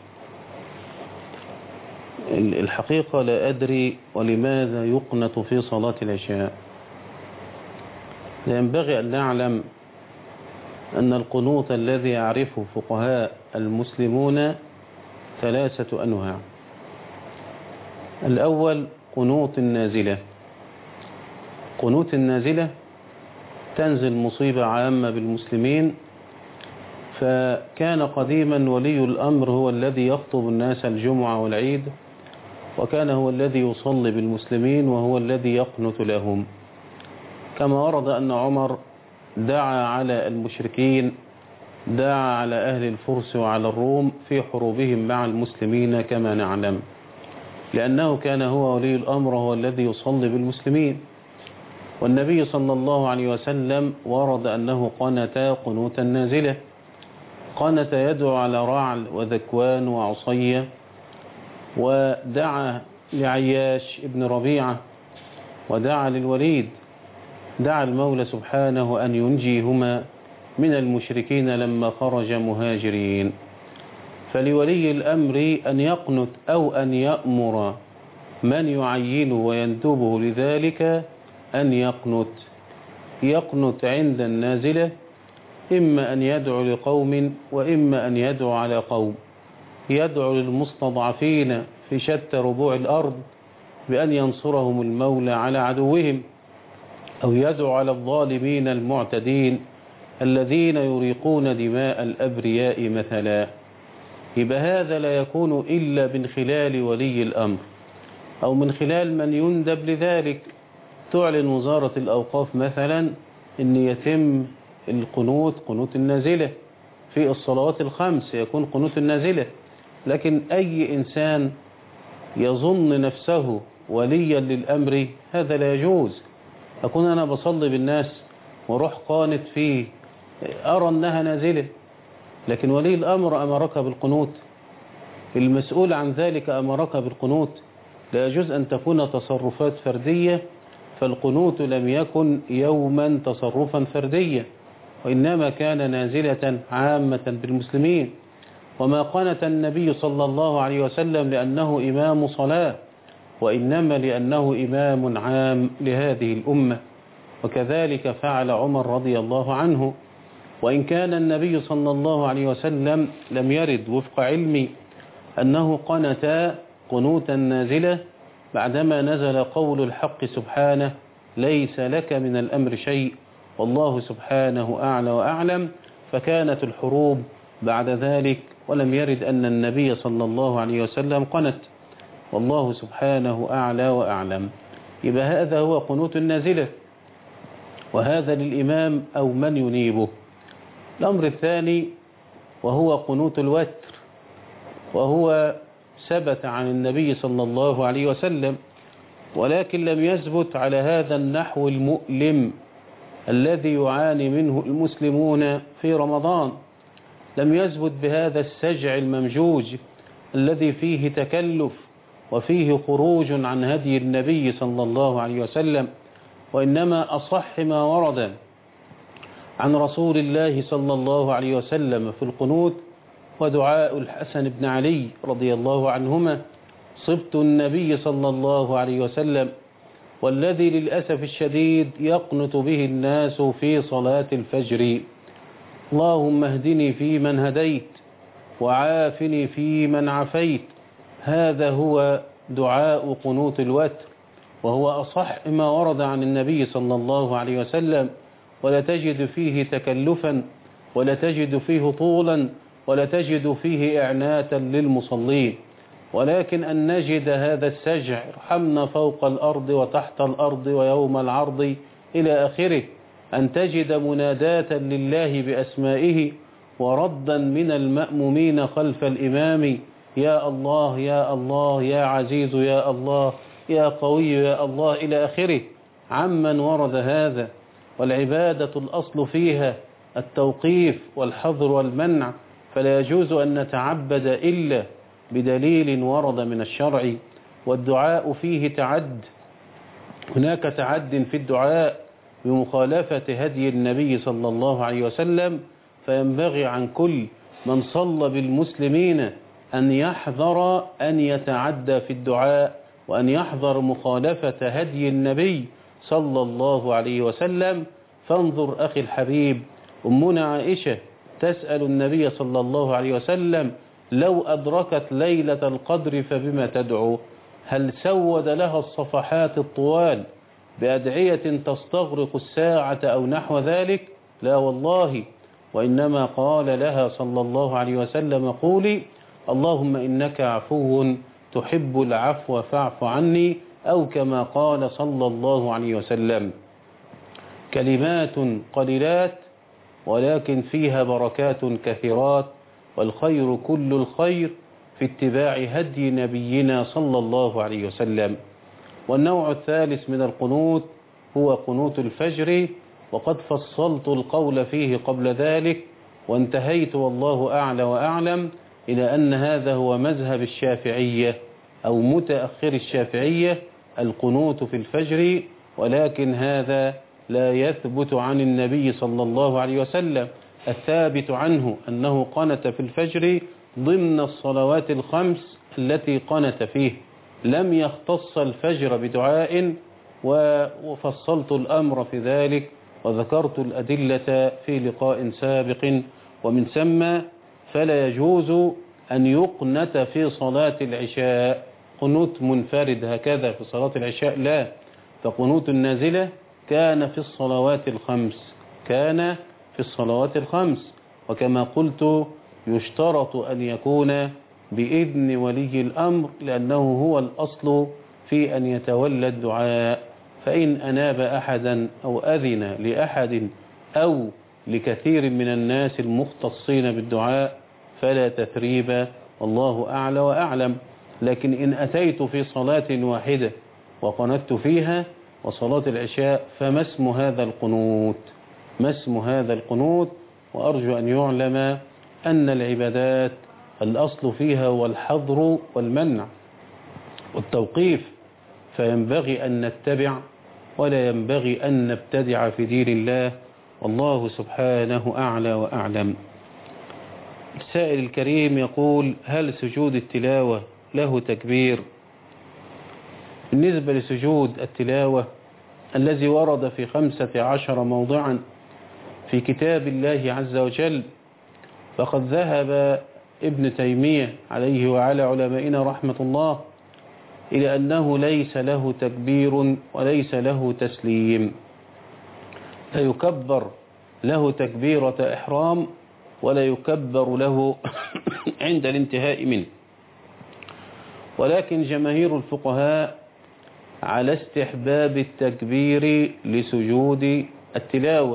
الحقيقة لا أدري ولماذا يقنت في صلاة العشاء. لا ينبغي أن نعلم أن القنوت الذي يعرفه فقهاء المسلمون 3 أنواع. الأول قنوت النازلة. قنوت النازلة تنزل مصيبة عامة بالمسلمين، فكان قديما ولي الأمر هو الذي يخطب الناس الجمعة والعيد، وكان هو الذي يصلي بالمسلمين وهو الذي يقنت لهم، كما ورد أن عمر دعا على المشركين، دعا على أهل الفرس وعلى الروم في حروبهم مع المسلمين كما نعلم، لأنه كان هو ولي الأمر هو الذي يصلي بالمسلمين. والنبي صلى الله عليه وسلم ورد أنه قنت قنوت النازلة، قنت يدعو على رعل وذكوان وعصية، ودعا لعياش ابن ربيعة، ودعا للوليد، دعا المولى سبحانه أن ينجيهما من المشركين لما خرج مهاجرين. فلولي الأمر أن يقنت أو أن يأمر من يعينه ويندبه لذلك أن يقنت عند النازلة، إما أن يدعو لقوم وإما أن يدعو على قوم. يدعو للمستضعفين في شتى ربوع الأرض بأن ينصرهم المولى على عدوهم، أو يدعو على الظالمين المعتدين الذين يريقون دماء الأبرياء مثلا. يبقى هذا لا يكون إلا من خلال ولي الأمر أو من خلال من يندب لذلك. تعلن وزارة الأوقاف مثلا أن يتم القنوت، قنوت النازلة في الصلوات الخمس يكون قنوت النازلة. لكن أي إنسان يظن نفسه وليا للأمر هذا لا يجوز. أكون أنا بصلي بالناس وروح قانت فيه أرى أنها نازلة، لكن ولي الأمر أمرك بالقنوت، المسؤول عن ذلك أمرك بالقنوت. لا يجوز أن تكون تصرفات فردية، فالقنوت لم يكن يوما تصرفا فرديا، وإنما كان نازلة عامة بالمسلمين. وما قنت النبي صلى الله عليه وسلم لأنه إمام صلاة، وإنما لأنه إمام عام لهذه الأمة. وكذلك فعل عمر رضي الله عنه، وإن كان النبي صلى الله عليه وسلم لم يرد وفق علمي أنه قنت قنوتا نازلة بعدما نزل قول الحق سبحانه: ليس لك من الأمر شيء والله سبحانه أعلى وأعلم. فكانت الحروب بعد ذلك، ولم يرد أن النبي صلى الله عليه وسلم قنت، والله سبحانه أعلى وأعلم. يبقى هذا هو قنوت النازلة، وهذا للإمام أو من ينيبه. الأمر الثاني وهو قنوت الوتر، وهو ثبت عن النبي صلى الله عليه وسلم، ولكن لم يثبت على هذا النحو المؤلم الذي يعاني منه المسلمون في رمضان. لم يثبت بهذا السجع الممجوج الذي فيه تكلف وفيه خروج عن هدي النبي صلى الله عليه وسلم، وإنما أصح ما ورد عن رسول الله صلى الله عليه وسلم في القنوت ودعاء الحسن بن علي رضي الله عنهما صبت النبي صلى الله عليه وسلم، والذي للأسف الشديد يقنت به الناس في صلاة الفجر: اللهم اهدني فيمن هديت وعافني فيمن عافيت. هذا هو دعاء قنوت الوتر، وهو أصح ما ورد عن النبي صلى الله عليه وسلم، ولا تجد فيه تكلفا ولا تجد فيه طولا ولا تجد فيه إعناتا للمصلين، ولكن أن نجد هذا السجع: ارحمنا فوق الأرض وتحت الأرض ويوم العرض إلى آخره. أن تجد مناداة لله بأسمائه وردا من المأمومين خلف الإمام: يا الله يا الله يا عزيز يا الله يا قوي يا الله إلى آخره عمن ورد هذا. والعبادة الأصل فيها التوقيف والحظر والمنع، فلا يجوز أن نتعبد إلا بدليل ورد من الشرع. والدعاء فيه تعد، هناك تعد في الدعاء بمخالفة هدي النبي صلى الله عليه وسلم، فينبغي عن كل من صلى بالمسلمين أن يحذر أن يتعدى في الدعاء، وأن يحذر مخالفة هدي النبي صلى الله عليه وسلم. فانظر أخي الحبيب، أمنا عائشة تسأل النبي صلى الله عليه وسلم لو أدركت ليلة القدر فبما تدعو؟ هل سود لها الصفحات الطوال بأدعية تستغرق الساعة أو نحو ذلك؟ لا والله، وإنما قال لها صلى الله عليه وسلم قولي اللهم إنك عفو تحب العفو فاعف عني، أو كما قال صلى الله عليه وسلم. كلمات قليلات ولكن فيها بركات كثيرات، والخير كل الخير في اتباع هدي نبينا صلى الله عليه وسلم. والنوع الثالث من القنوت هو قنوت الفجر، وقد فصلت القول فيه قبل ذلك، وانتهيت والله أعلى وأعلم إلى أن هذا هو مذهب الشافعية أو متأخر الشافعية، القنوت في الفجر. ولكن هذا لا يثبت عن النبي صلى الله عليه وسلم. الثابت عنه أنه قنت في الفجر ضمن الصلوات الخمس التي قنت فيه، لم يختص الفجر بدعاء، وفصلت الأمر في ذلك وذكرت الأدلة في لقاء سابق. ومن ثم فلا يجوز أن يقنت في صلاة العشاء قنوت منفرد هكذا في صلاة العشاء، لا، فقنوت النازلة كان في الصلوات الخمس، كان في الصلوات الخمس. وكما قلت يشترط أن يكون بإذن ولي الأمر، لأنه هو الأصل في أن يتولى الدعاء. فإن أناب أحدا أو أذن لأحد أو لكثير من الناس المختصين بالدعاء فلا تثريب، والله أعلى وأعلم. لكن إن أتيت في صلاة واحدة وقنت فيها وصلاة العشاء فما اسم هذا القنوت؟ ما اسم هذا القنوت؟ وأرجو أن يعلم أن العبادات الأصل فيها هو الحظر والمنع والتوقيف، فينبغي أن نتبع ولا ينبغي أن نبتدع في دين الله، والله سبحانه أعلى وأعلم. السائل الكريم يقول: هل سجود التلاوة له تكبير؟ بالنسبة لسجود التلاوة الذي ورد في 15 موضعا في كتاب الله عز وجل، فقد ذهب ابن تيمية عليه وعلى علمائنا رحمة الله إلى أنه ليس له تكبير وليس له تسليم، لا يكبر له تكبيرة إحرام ولا يكبر له عند الانتهاء منه. ولكن جماهير الفقهاء على استحباب التكبير لسجود التلاوة،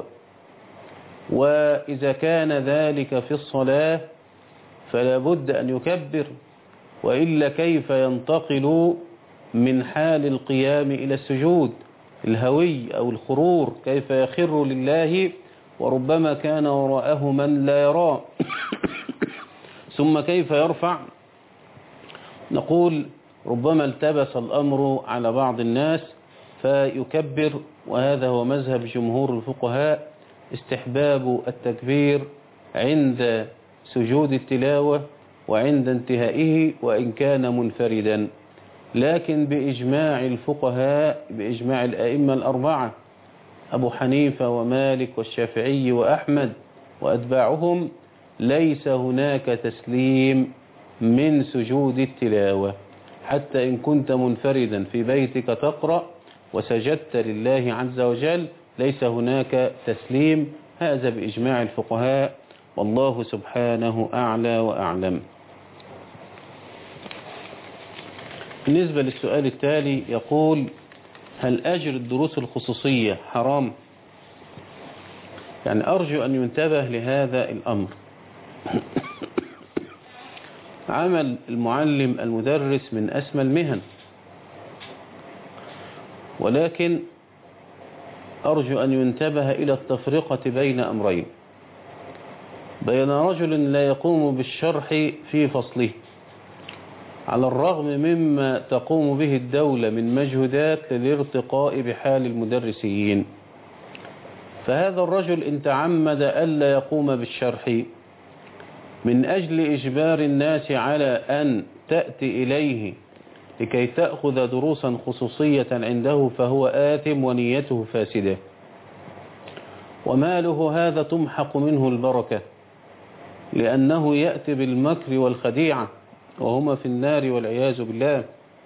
وإذا كان ذلك في الصلاة فلا بد أن يكبر، وإلا كيف ينتقل من حال القيام إلى السجود الهوي أو الخرور؟ كيف يخر لله وربما كان وراءه من لا يراه ثم كيف يرفع؟ نقول ربما التبس الأمر على بعض الناس فيكبر، وهذا هو مذهب جمهور الفقهاء، استحباب التكبير عند سجود التلاوة وعند انتهائه وإن كان منفردا. لكن بإجماع الفقهاء، بإجماع الأئمة الأربعة أبو حنيفة ومالك والشافعي وأحمد وأتباعهم، ليس هناك تسليم من سجود التلاوة، حتى إن كنت منفردا في بيتك تقرأ وسجدت لله عز وجل ليس هناك تسليم. هذا بإجماع الفقهاء، والله سبحانه أعلى وأعلم. بالنسبة للسؤال التالي يقول: هل أجر الدروس الخصوصية حرام؟ يعني أرجو أن ينتبه لهذا الأمر. عمل المعلم المدرس من أسمى المهن، ولكن أرجو أن ينتبه إلى التفرقة بين أمرين: بين رجل لا يقوم بالشرح في فصله على الرغم مما تقوم به الدولة من مجهودات للارتقاء بحال المدرسين، فهذا الرجل إن تعمد ألا يقوم بالشرح من أجل إجبار الناس على أن تأتي إليه لكي تأخذ دروسا خصوصية عنده فهو آثم ونيته فاسدة، وماله هذا تمحق منه البركة، لأنه يأتي بالمكر والخديعة وهما في النار والعياذ بالله.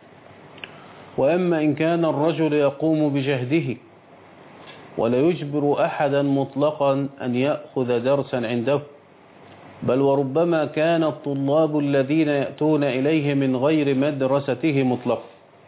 وأما إن كان الرجل يقوم بجهده ولا يجبر أحدا مطلقا أن يأخذ درسا عنده، بل وربما كان الطلاب الذين يأتون إليه من غير مدرسته مطلقا،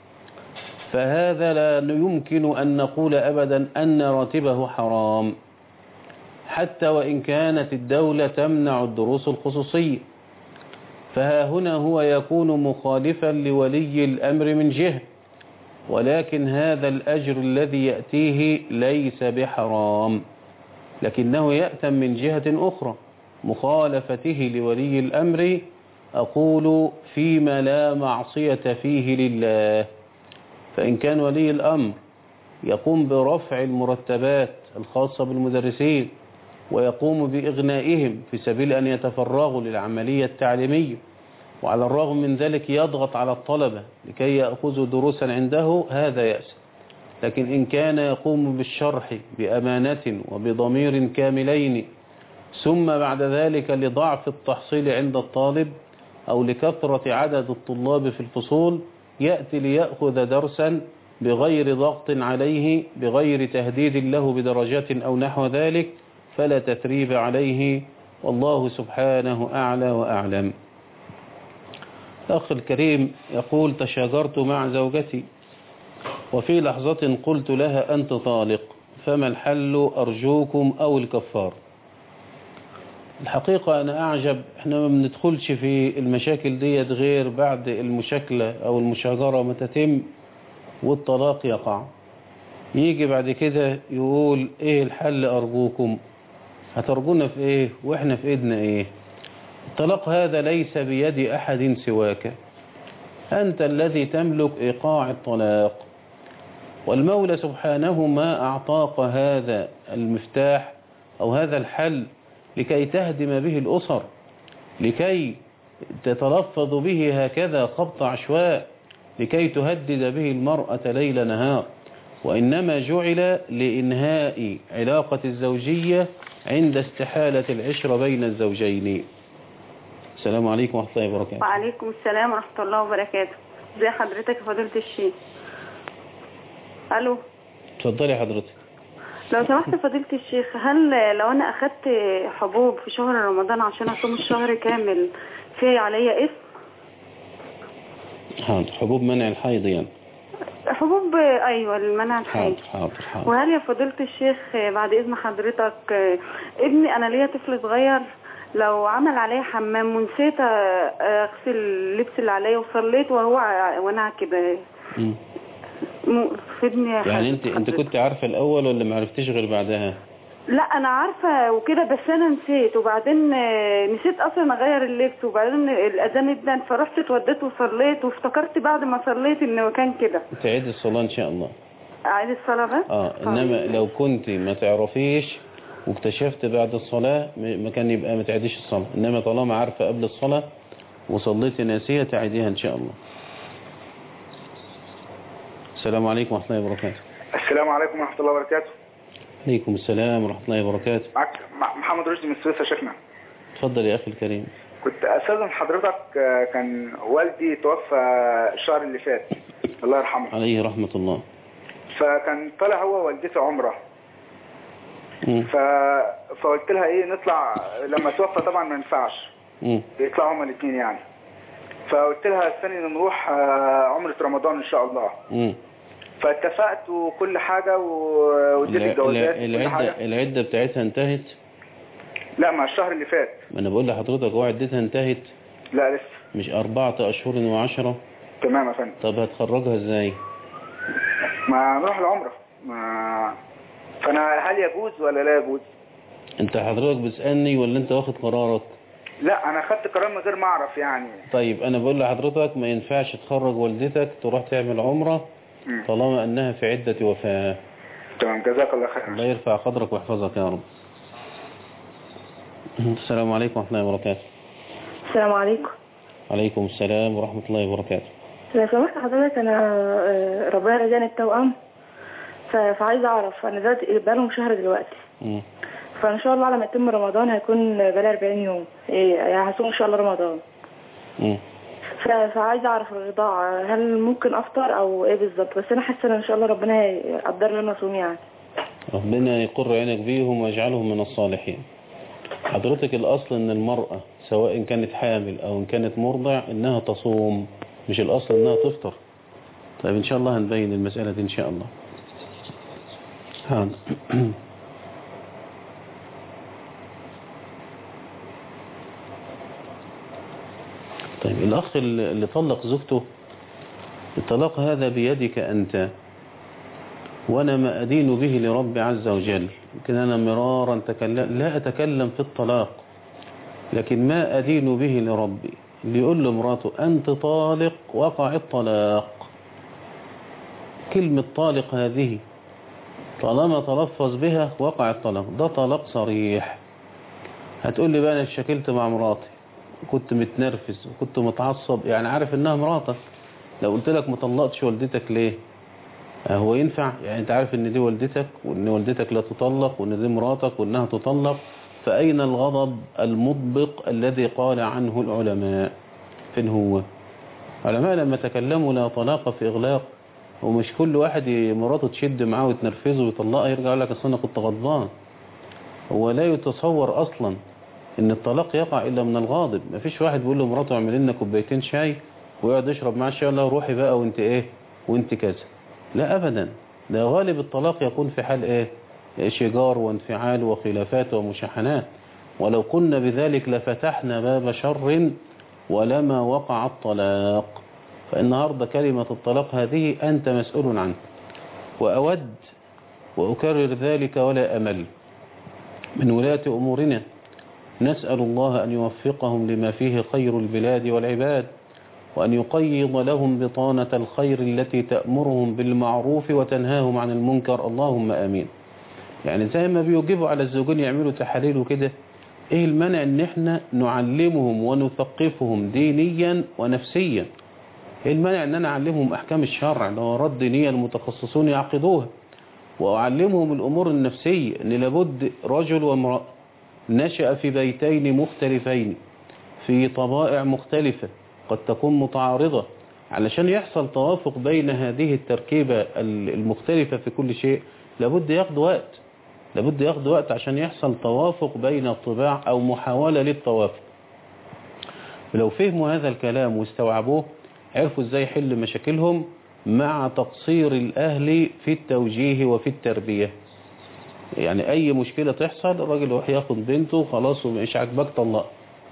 فهذا لا يمكن أن نقول أبدا أن راتبه حرام حتى وإن كانت الدولة تمنع الدروس الخصوصية. فها هنا هو يكون مخالفا لولي الأمر من جهة، ولكن هذا الأجر الذي يأتيه ليس بحرام، لكنه يأتم من جهة أخرى مخالفته لولي الأمر، أقول فيما لا معصية فيه لله. فإن كان ولي الأمر يقوم برفع المرتبات الخاصة بالمدرسين ويقوم بإغنائهم في سبيل أن يتفرغوا للعملية التعليمية، وعلى الرغم من ذلك يضغط على الطلبة لكي يأخذوا دروسا عنده، هذا يأس. لكن إن كان يقوم بالشرح بأمانة وبضمير كاملين، ثم بعد ذلك لضعف التحصيل عند الطالب أو لكثرة عدد الطلاب في الفصول يأتي ليأخذ درسا بغير ضغط عليه، بغير تهديد له بدرجات أو نحو ذلك، فلا تثريب عليه، والله سبحانه أعلى وأعلم. الأخ الكريم يقول: تشاجرت مع زوجتي وفي لحظة قلت لها أنت طالق، فما الحل أرجوكم أو الكفار؟ الحقيقة أنا أعجب، إحنا ما بندخلش في المشاكل ديت غير بعد المشاكلة أو المشاجرة ما تتم والطلاق يقع، يجي بعد كده يقول إيه الحل أرجوكم؟ هترجونا في إيه وإحنا في إيدنا إيه؟ الطلاق هذا ليس بيد أحد سواك، أنت الذي تملك إيقاع الطلاق، والمولى سبحانه ما أعطاك هذا المفتاح أو هذا الحل لكي تهدم به الأسر، لكي تتلفظ به هكذا خبط عشواء، لكي تهدد به المرأة ليل نهار، وإنما جعل لإنهاء علاقة الزوجية عند استحالة العشرة بين الزوجين. السلام عليكم ورحمة الله وبركاته. وعليكم السلام ورحمة الله وبركاته. ازي حضرتك يا فضيلة الشيخ؟ ألو. اتفضلي حضرتك. لو سمحت فضيلة الشيخ، هل لو أنا أخدت حبوب في شهر رمضان عشان أصوم الشهر كامل في عليا اسم؟ حاضر، حبوب منع الحيض يعني. حبوب أيوة المنع الحيض. حاضر. وهل يا فضيلة الشيخ بعد إذن حضرتك ابني أنا ليا طفل صغير لو عمل عليه حمام ونسيت أغسل اللبس اللي عليه وصليت وأنا كده فدني يعني انت كنت عارفة الاول ولا ما عرفتيش غير بعدها؟ لا انا عارفة وكده، بس انا نسيت، وبعدين نسيت اصلا اغير اللبس، وبعدين الاذان ادن فرحت اتوديت وصليت، وافتكرت بعد ما صليت انه كان كده. تعيد الصلاة ان شاء الله. اعيد الصلاة بس؟ انما لو كنت ما تعرفيش واكتشفت بعد الصلاة ما كان يبقى ما تعيديش الصلاة، انما طالما عارفة قبل الصلاة وصليتي ناسية تعيديها ان شاء الله. السلام عليكم ورحمة الله وبركاته. السلام عليكم ورحمة الله وبركاته. عليكم السلام ورحمة الله وبركاته. معك محمد رشدي من السويس يا شيخنا. اتفضل يا أخي الكريم. كنت أستاذن حضرتك، كان والدي توفى الشهر اللي فات الله يرحمه. عليه رحمة الله. فكان طالع هو ووالدتي عمرة. فقلت لها ايه نطلع لما توفى، طبعا ما ينفعش يطلعوا هما الاثنين يعني. فقلت لها استني نروح عمرة رمضان ان شاء الله. فاتفقت وكل حاجة واديت الجوازات. العدة بتاعتها انتهت؟ لا، مع الشهر اللي فات. ما انا بقول لحضرتك هو عدتها انتهت؟ لا لسه. مش 4 أشهر و10؟ تمام يا فندم. طب هتخرجها ازاي؟ ما نروح العمرة فأنا هل يجوز ولا لا يجوز؟ انت حضرتك بتسألني ولا انت واخد قرارك؟ لا أنا خدت قرار من غير ما أعرف يعني. طيب أنا بقول لحضرتك ما ينفعش تخرج والدتك تروح تعمل عمرة طالما أنها في عدة وفاة. تمام، جزاك الله خير. الله يرفع قدرك ويحفظك يا رب. السلام عليكم ورحمة الله وبركاته. السلام عليكم. عليكم السلام ورحمة الله وبركاته. لو سمحت حضرتك أنا ربنا رزقني التوأم فعايزة أعرف أنا دلوقتي بقالهم شهر دلوقتي فإن شاء الله لما يتم رمضان هيكون بقالي 40 يوم يعني هصوم إن شاء الله رمضان. فعايزة أعرف الرضاعة هل ممكن أفطر أو إيه بالظبط؟ بس أنا حاسة إن شاء الله ربنا يقدر لي أنا أصوم يعني. ربنا يقر عينك بيهم ويجعلهم من الصالحين. حضرتك الأصل إن المرأة سواء كانت حامل أو إن كانت مرضع إنها تصوم، مش الأصل إنها تفطر. طيب إن شاء الله هنبين المسألة دي إن شاء الله. طيب الأخ اللي طلق زوجته، الطلاق هذا بيدك أنت، وأنا ما أدين به لرب عز وجل. يمكن أنا مرارا لا أتكلم في الطلاق، لكن ما أدين به لربي. اللي يقول لمراته أنت طالق وقع الطلاق، كلمة طالق هذه طالما تلفظ بها وقع الطلاق، ده طلاق صريح. هتقول لي بقى أنا اشتكلت مع مراتي، كنت متنرفز وكنت متعصب، يعني عارف انها مراتك. لو قلت لك ما طلقتش والدتك ليه؟ هو ينفع؟ يعني انت عارف ان دي والدتك وان والدتك لا تطلق وان دي مراتك وانها تطلق، فأين الغضب المطبق الذي قال عنه العلماء؟ فين هو؟ علماء لما تكلموا لا طلاق في إغلاق، ومش كل واحد مراته تشد معاه وتنرفزه ويطلقها يرجع يقول لك اصل انا كنت غضبان. هو لا يتصور اصلا ان الطلاق يقع الا من الغاضب. مفيش واحد بيقول له مراته اعمل لنا كوبايتين شاي ويقعد يشرب معاه الشاي ولا روحي بقى وانت ايه وانت كذا. لا ابدا، ده غالب الطلاق يكون في حال ايه؟ شجار وانفعال وخلافات ومشاحنات. ولو قلنا بذلك لفتحنا باب شر ولما وقع الطلاق. فالنهاردة كلمة الطلاق هذه أنت مسؤول عنه. وأود وأكرر ذلك ولا أمل من ولاة أمورنا، نسأل الله أن يوفقهم لما فيه خير البلاد والعباد، وأن يقيض لهم بطانة الخير التي تأمرهم بالمعروف وتنهاهم عن المنكر، اللهم آمين. يعني زي ما بيوجبوا على الزوجين يعملوا تحاليل وكده، ايه المانع ان احنا نعلمهم ونثقفهم دينيا ونفسيا؟ ايه المانع ان انا اعلمهم احكام الشرع لو رد نية المتخصصون يعقدوها، واعلمهم الامور النفسية ان لابد رجل وامرأة نشأ في بيتين مختلفين في طبائع مختلفة قد تكون متعارضة، علشان يحصل توافق بين هذه التركيبة المختلفة في كل شيء لابد ياخد وقت عشان يحصل توافق بين الطباع او محاولة للتوافق. لو فهموا هذا الكلام واستوعبوه عرفوا ازاي يحل مشاكلهم مع تقصير الاهل في التوجيه وفي التربية. يعني اي مشكلة تحصل الراجل يروح ياخد بنته خلاص ومش عاجبك طلق.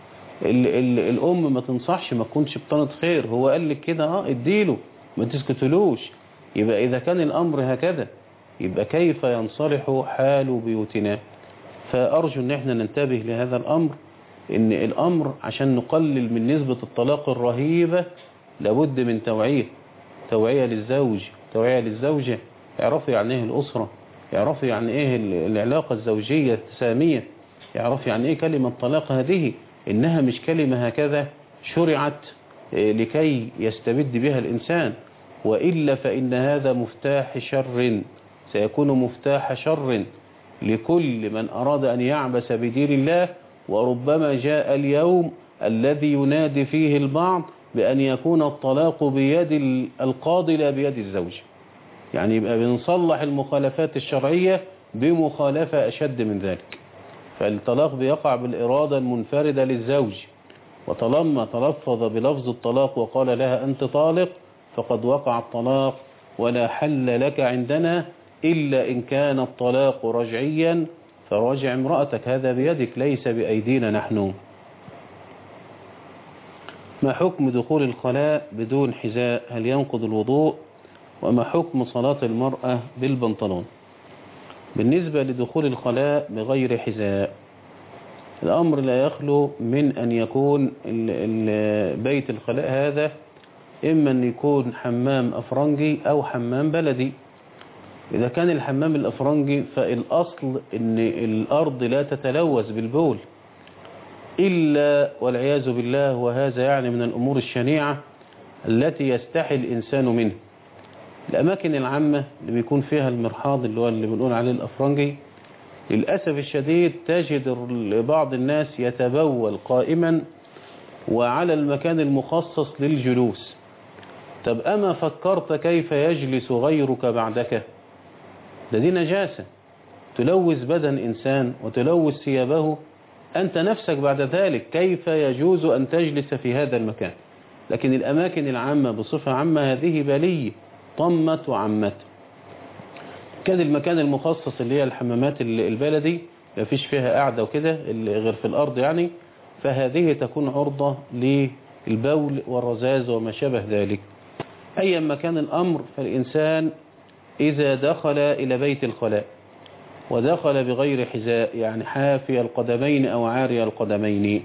الام ما تنصحش، ما تكونش بطانة خير، هو قال لك كده اديله ما تسكتلوش. يبقى اذا كان الامر هكذا يبقى كيف ينصلح حال بيوتنا؟ فأرجو ان احنا ننتبه لهذا الأمر، ان الأمر عشان نقلل من نسبة الطلاق الرهيبة لابد من توعية للزوج، توعية للزوجة، يعرفوا يعني ايه الأسرة، يعرفوا يعني ايه العلاقة الزوجية التسامية، يعرفوا يعني ايه كلمة طلاق هذه، انها مش كلمة هكذا شرعت لكي يستبد بها الإنسان، وإلا فإن هذا مفتاح شر، سيكون مفتاح شر لكل من أراد أن يعبس بدين الله. وربما جاء اليوم الذي ينادي فيه البعض بأن يكون الطلاق بيد القاضي لا بيد الزوج، يعني يبقى بنصلح المخالفات الشرعية بمخالفة أشد من ذلك. فالطلاق بيقع بالإرادة المنفردة للزوج، وطالما تلفظ بلفظ الطلاق وقال لها أنت طالق فقد وقع الطلاق، ولا حل لك عندنا إلا إن كان الطلاق رجعيا فراجع امرأتك، هذا بيدك ليس بأيدينا نحن. ما حكم دخول الخلاء بدون حذاء؟ هل ينقض الوضوء وما حكم صلاة المرأة بالبنطلون؟ بالنسبة لدخول الخلاء بغير حذاء، الأمر لا يخلو من أن يكون بيت الخلاء هذا إما أن يكون حمام أفرنجي أو حمام بلدي. إذا كان الحمام الأفرنجي فالأصل أن الأرض لا تتلوث بالبول إلا والعياذ بالله، وهذا يعني من الأمور الشنيعة التي يستحي الإنسان منه. الأماكن العامة اللي بيكون فيها المرحاض اللي بنقول عليه الأفرنجي، للأسف الشديد تجد بعض الناس يتبول قائما وعلى المكان المخصص للجلوس. طب أما فكرت كيف يجلس غيرك بعدك؟ دي نجاسة تلوث بدن إنسان وتلوث ثيابه، أنت نفسك بعد ذلك كيف يجوز أن تجلس في هذا المكان؟ لكن الأماكن العامة بصفة عامة هذه بلية طمت وعمت. كان المكان المخصص اللي هي الحمامات البلدي ما فيش فيها قاعدة وكده غير في الأرض يعني، فهذه تكون عرضة للبول والرذاذ وما شابه ذلك. أي مكان الأمر، فالإنسان إذا دخل إلى بيت الخلاء ودخل بغير حذاء يعني حافي القدمين أو عاري القدمين،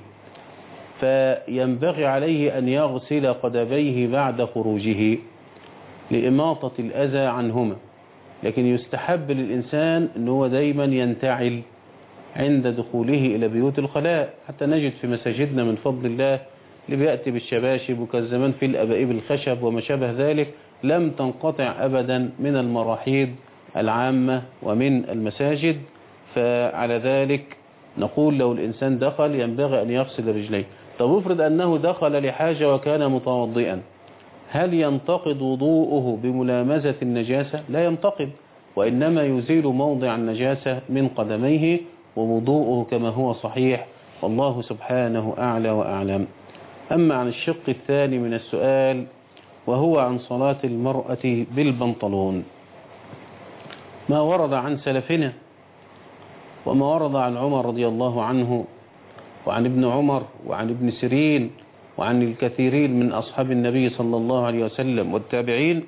فينبغي عليه أن يغسل قدميه بعد خروجه لإماطة الأذى عنهما. لكن يستحب للإنسان أنه دايما ينتعل عند دخوله إلى بيوت الخلاء، حتى نجد في مساجدنا من فضل الله اللي بيأتي بالشباشب، وكان زمان في الأبائب الخشب وما شابه ذلك، لم تنقطع أبدا من المراحيض العامة ومن المساجد. فعلى ذلك نقول لو الإنسان دخل ينبغي أن يغسل رجليه. طب افرض أنه دخل لحاجة وكان متوضئا، هل ينتقض وضوءه بملامسة النجاسة؟ لا ينتقض، وإنما يزيل موضع النجاسة من قدميه ووضوءه كما هو صحيح، والله سبحانه أعلى وأعلم. أما عن الشق الثاني من السؤال وهو عن صلاة المرأة بالبنطلون، ما ورد عن سلفنا وما ورد عن عمر رضي الله عنه وعن ابن عمر وعن ابن سيرين وعن الكثيرين من أصحاب النبي صلى الله عليه وسلم والتابعين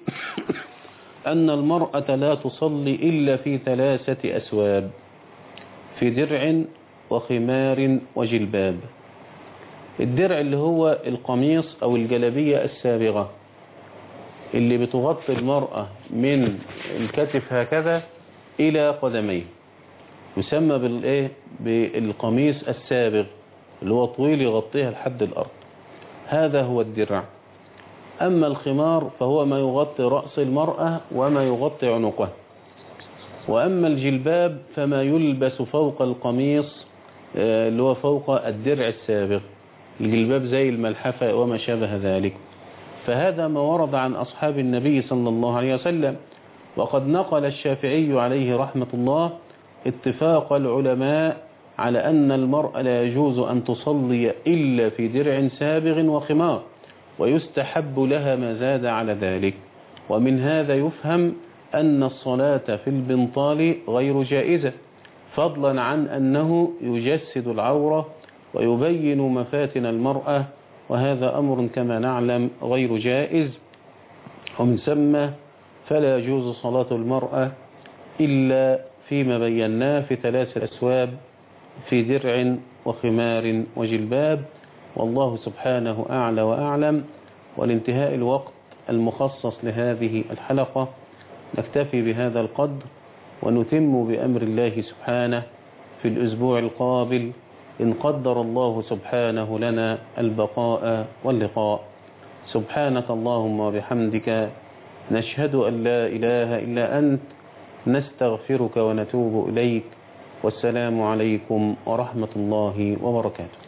أن المرأة لا تصلي إلا في 3 أسواب: في درع وخمار وجلباب. الدرع اللي هو القميص أو الجلبية السابغة اللي بتغطي المرأة من الكتف هكذا إلى قدميه، يسمى بالقميص السابغ اللي هو طويل يغطيها لحد الأرض، هذا هو الدرع. أما الخمار فهو ما يغطي رأس المرأة وما يغطي عنقها. وأما الجلباب فما يلبس فوق القميص اللي هو فوق الدرع السابغ، الجلباب زي الملحفة وما شابه ذلك. فهذا ما ورد عن أصحاب النبي صلى الله عليه وسلم. وقد نقل الشافعي عليه رحمة الله اتفاق العلماء على أن المرأة لا يجوز أن تصلي إلا في درع سابغ وخمار، ويستحب لها ما زاد على ذلك. ومن هذا يفهم أن الصلاة في البنطال غير جائزة، فضلا عن أنه يجسد العورة ويبين مفاتن المرأة، وهذا أمر كما نعلم غير جائز. ومن ثم فلا يجوز صلاة المرأة إلا فيما بيناه في 3 أسواب: في درع وخمار وجلباب. والله سبحانه أعلى وأعلم. ولانتهاء الوقت المخصص لهذه الحلقة نكتفي بهذا القدر، ونتم بأمر الله سبحانه في الأسبوع القابل إن قدر الله سبحانه لنا البقاء واللقاء. سبحانك اللهم وبحمدك، نشهد أن لا إله إلا أنت، نستغفرك ونتوب إليك. والسلام عليكم ورحمة الله وبركاته.